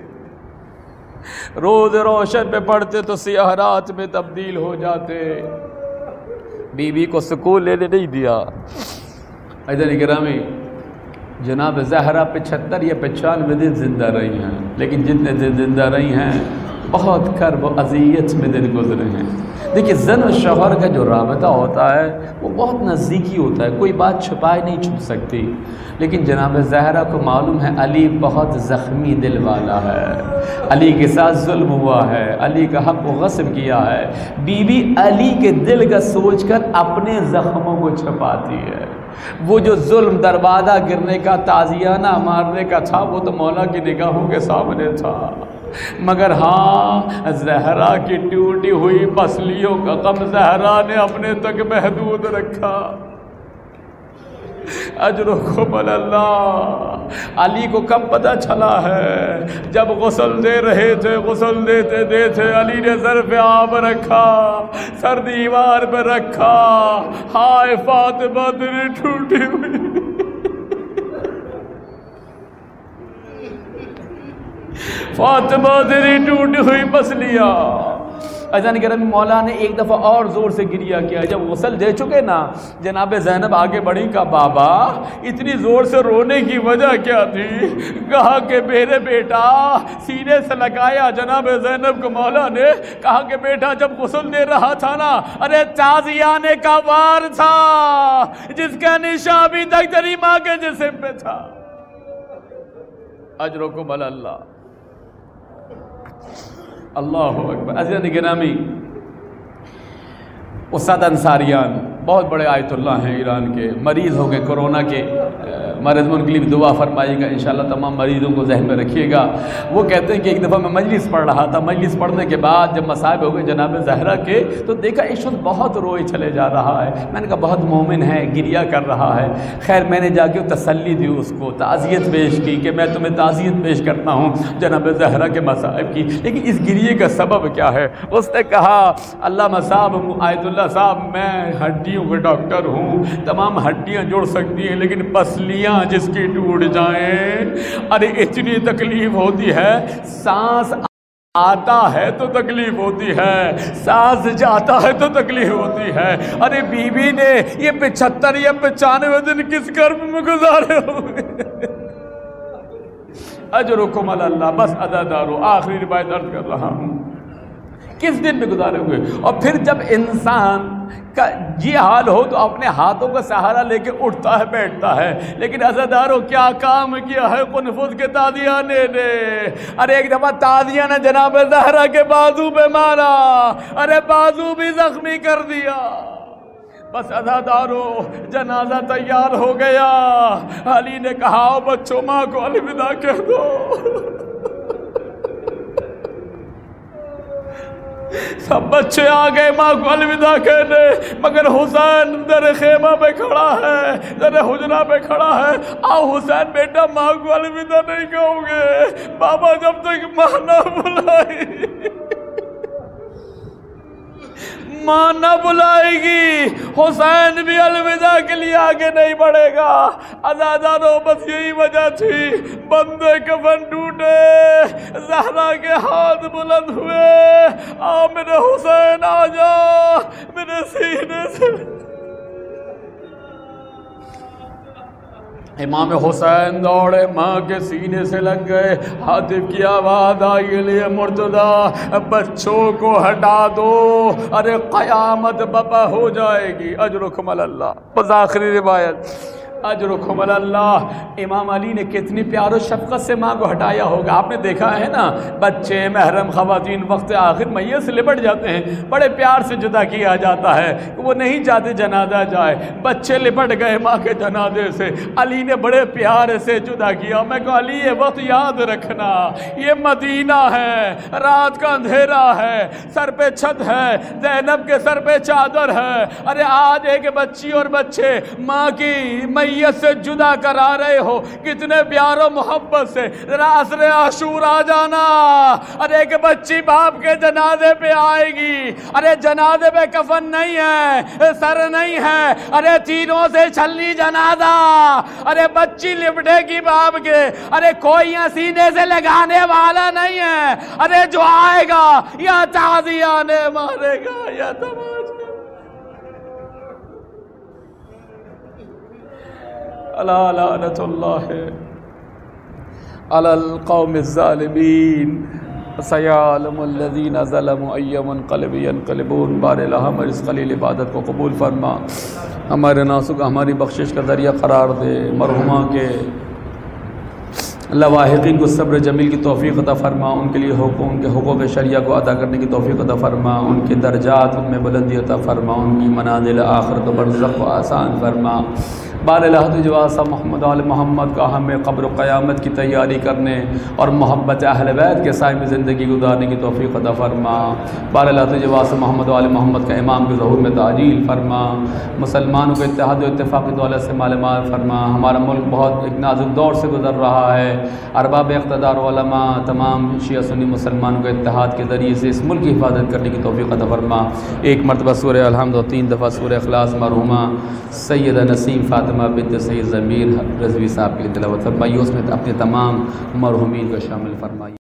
روز روشن پہ پڑھتے تو سیاہ رات میں تبدیل ہو جاتے۔ بی بی کو سکون لینے نہیں دیا۔ عزیزان گرامی، جناب زہرا پچہتر یا پچانوے دن زندہ رہی ہیں، لیکن جتنے دن زندہ رہی ہیں بہت کرب و اذیت میں دن گزرے ہیں۔ دیکھیے زن و شوہر کا جو رابطہ ہوتا ہے وہ بہت نزدیکی ہوتا ہے، کوئی بات چھپائے نہیں چھپ سکتی۔ لیکن جناب زہرا کو معلوم ہے علی بہت زخمی دل والا ہے، علی کے ساتھ ظلم ہوا ہے، علی کا حق و غصب کیا ہے۔ بی بی علی کے دل کا سوچ کر اپنے زخموں کو چھپاتی ہے۔ وہ جو ظلم دروازہ گرنے کا، تازیانہ مارنے کا تھا، وہ تو مولا کی نگاہوں کے سامنے تھا، مگر ہاں زہرا کی ٹوٹی ہوئی پسلیوں کا غم زہرا نے اپنے تک محدود رکھا۔ اجرکم علی اللہ۔ علی کو کب پتہ چلا ہے؟ جب غسل دے رہے تھے، غسل دیتے دیتے علی نے سر پہ آب رکھا، سر دیوار پہ رکھا، ہائے فاطمہ تیری ٹوٹی ہوئی فاطمہ تیری ٹوٹی ہوئی پسلیاں۔ عزیزان گرامی، مولا نے ایک دفعہ اور زور سے گریہ کیا۔ جب غسل دے چکے نا، جناب زینب آگے بڑھی، کہا بابا اتنی زور سے رونے کی وجہ کیا تھی؟ کہا کہ میرے بیٹا، سینے سے لگایا جناب زینب کو مولا نے، کہا کہ بیٹا جب غسل دے رہا تھا نا، ارے تازیانے کا وار تھا جس کا نشان ابھی تک تیری ماں کے جسم پہ تھا۔ اجرکم علی اللہ، اللہ اکبر۔ عزیزان گرامی، استاد انصاریان بہت بڑے آیت اللہ ہیں ایران کے، مریض ہو گئے کورونا کے، مرض ان کے لیے دعا فرمائیے گا انشاءاللہ، تمام مریضوں کو ذہن میں رکھیے گا۔ وہ کہتے ہیں کہ ایک دفعہ میں مجلس پڑھ رہا تھا، مجلس پڑھنے کے بعد جب مصائب ہو گئے جناب زہرا کے، تو دیکھا اس وقت بہت روئے چلے جا رہا ہے۔ میں نے کہا بہت مومن ہے، گریہ کر رہا ہے۔ خیر میں نے جا کے تسلی دی، اس کو تعزیت پیش کی کہ میں تمہیں تعزیت پیش کرتا ہوں جناب زہرا کے مصائب کی، لیکن اس گریے کا سبب کیا ہے؟ اس نے کہا علامہ صاحب، آیت اللہ صاحب، میں ہڈیوں کے ڈاکٹر ہوں، تمام ہڈیاں جوڑ سکتی ہیں، لیکن پسلیاں جس کی ٹوٹ جائیں، ارے اتنی تکلیف ہوتی ہے۔ سانس آتا ہے تو تکلیف ہوتی ہے، سانس جاتا ہے تو تکلیف ہوتی ہے۔ ارے بی بی نے یہ پچہتر یا پچانوے دن کس کرب میں گزارے ہوئے۔ اجرکم علی اللہ۔ بس عزادارو، آخری روایت عرض کر رہا ہوں، کس دن میں گزارے ہوئے؟ اور پھر جب انسان کا یہ حال ہو تو اپنے ہاتھوں کا سہارا لے کے اٹھتا ہے، بیٹھتا ہے، لیکن عزادارو کیا کام کیا ہے قنفذ کے تازیانے نے؟ ارے ایک دفعہ تازیہ نے جناب زہرا کے بازو پہ مارا، ارے بازو بھی زخمی کر دیا۔ بس عزادارو، جنازہ تیار ہو گیا، علی نے کہا بچوں ماں کو الوداع کہہ دو۔ سب بچے آ گئے ماں کو الوداع کہنے، مگر حسین در خیمہ پہ کھڑا ہے، در حجرہ پہ کھڑا ہے۔ آؤ حسین بیٹا، ماں کو الوداع نہیں کہو گے، بابا جب تک ماں نہ بلائی ماں نہ بلائے گی حسین بھی الوداع کے لیے آگے نہیں بڑھے گا۔ عزادارو، بس یہی وجہ تھی، بندے کفن ٹوٹے، زہرا کے ہاتھ بلند ہوئے، آ میرے حسین آ جا میرے سینے سے۔ امام حسین دوڑے ماں کے سینے سے لگ گئے، ہاتف کی آواز آئی لیے مرتضیٰ بچوں کو ہٹا دو، ارے قیامت بپا ہو جائے گی، اجرکم علی اللہ۔ بس آخری روایت، اجرکم علی اللہ۔ امام علی نے کتنی پیار و شفقت سے ماں کو ہٹایا ہوگا۔ آپ نے دیکھا ہے نا، بچے محرم خواتین وقت آخر میت سے لپٹ جاتے ہیں، بڑے پیار سے جدا کیا جاتا ہے، وہ نہیں چاہتے جنازہ جائے، بچے لپٹ گئے ماں کے جنازے سے، علی نے بڑے پیار سے جدا کیا۔ میں کہا علی یہ وقت یاد رکھنا، یہ مدینہ ہے، رات کا اندھیرا ہے، سر پہ چھت ہے، زینب کے سر پہ چادر ہے، ارے آج ایک بچی اور بچے ماں کی میت سے جدا کرا رہے ہو، کتنے پیار و محبت سے، ذرا عصر عاشور آ جانا، ارے ایک بچی باپ کے جنازے پہ آئے گی، ارے جنازے پہ کفن نہیں ہے، سر نہیں ہے، ارے تینوں سے چھلنی جنازہ، ارے بچی لپٹے گی باپ کے، ارے کوئی سینے سے لگانے والا نہیں ہے، ارے جو آئے گا یا تعزیہ نے مارے گا یا تماشا۔ الا لعنت اللہ علی القوم الظالمین سیعلم الذین ظلموا ای منقلب ینقلبون۔ بار الہ ہماری اس خلیل عبادت کو قبول فرما، ہمارے ناسوں کو ہماری بخشش کا ذریعہ قرار دے، مرحومہ کے لواحقین کو صبر جمیل کی توفیق عطا فرما، ان کے لیے حقوق ان کے حقوق شریعہ کو ادا کرنے کی توفیق عطا فرما، ان کے درجات ان میں بلندی عطا فرما، ان کی منازل آخرت و برزخ کو آسان فرما۔ بار الہ جواسہ محمد آل محمد کا ہمیں قبر و قیامت کی تیاری کرنے اور محبت اہل بیت کے سائے میں زندگی گزارنے کی توفیق عطا فرما۔ بار الہ جواسہ محمد آل محمد کا امام کے ظہور میں تعجیل فرما، مسلمانوں کو اتحاد و اتفاق کی دولت سے مال مال فرما۔ ہمارا ملک بہت ایک نازک دور سے گزر رہا ہے، ارباب اقتدار علماء تمام شیعہ سنی مسلمانوں کو اتحاد کے ذریعے سے اس ملک کی حفاظت کرنے کی توفیق عطا فرما۔ ایک مرتبہ سورہ الحمد و تین دفعہ سورہ اخلاص مرحومہ سیدہ نسیم فاطمہ بنت سید ضمیر رضوی صاحب کے لیے تلاوت فرمائیے، اس میں اپنے تمام مرحومین کو شامل فرمائیے۔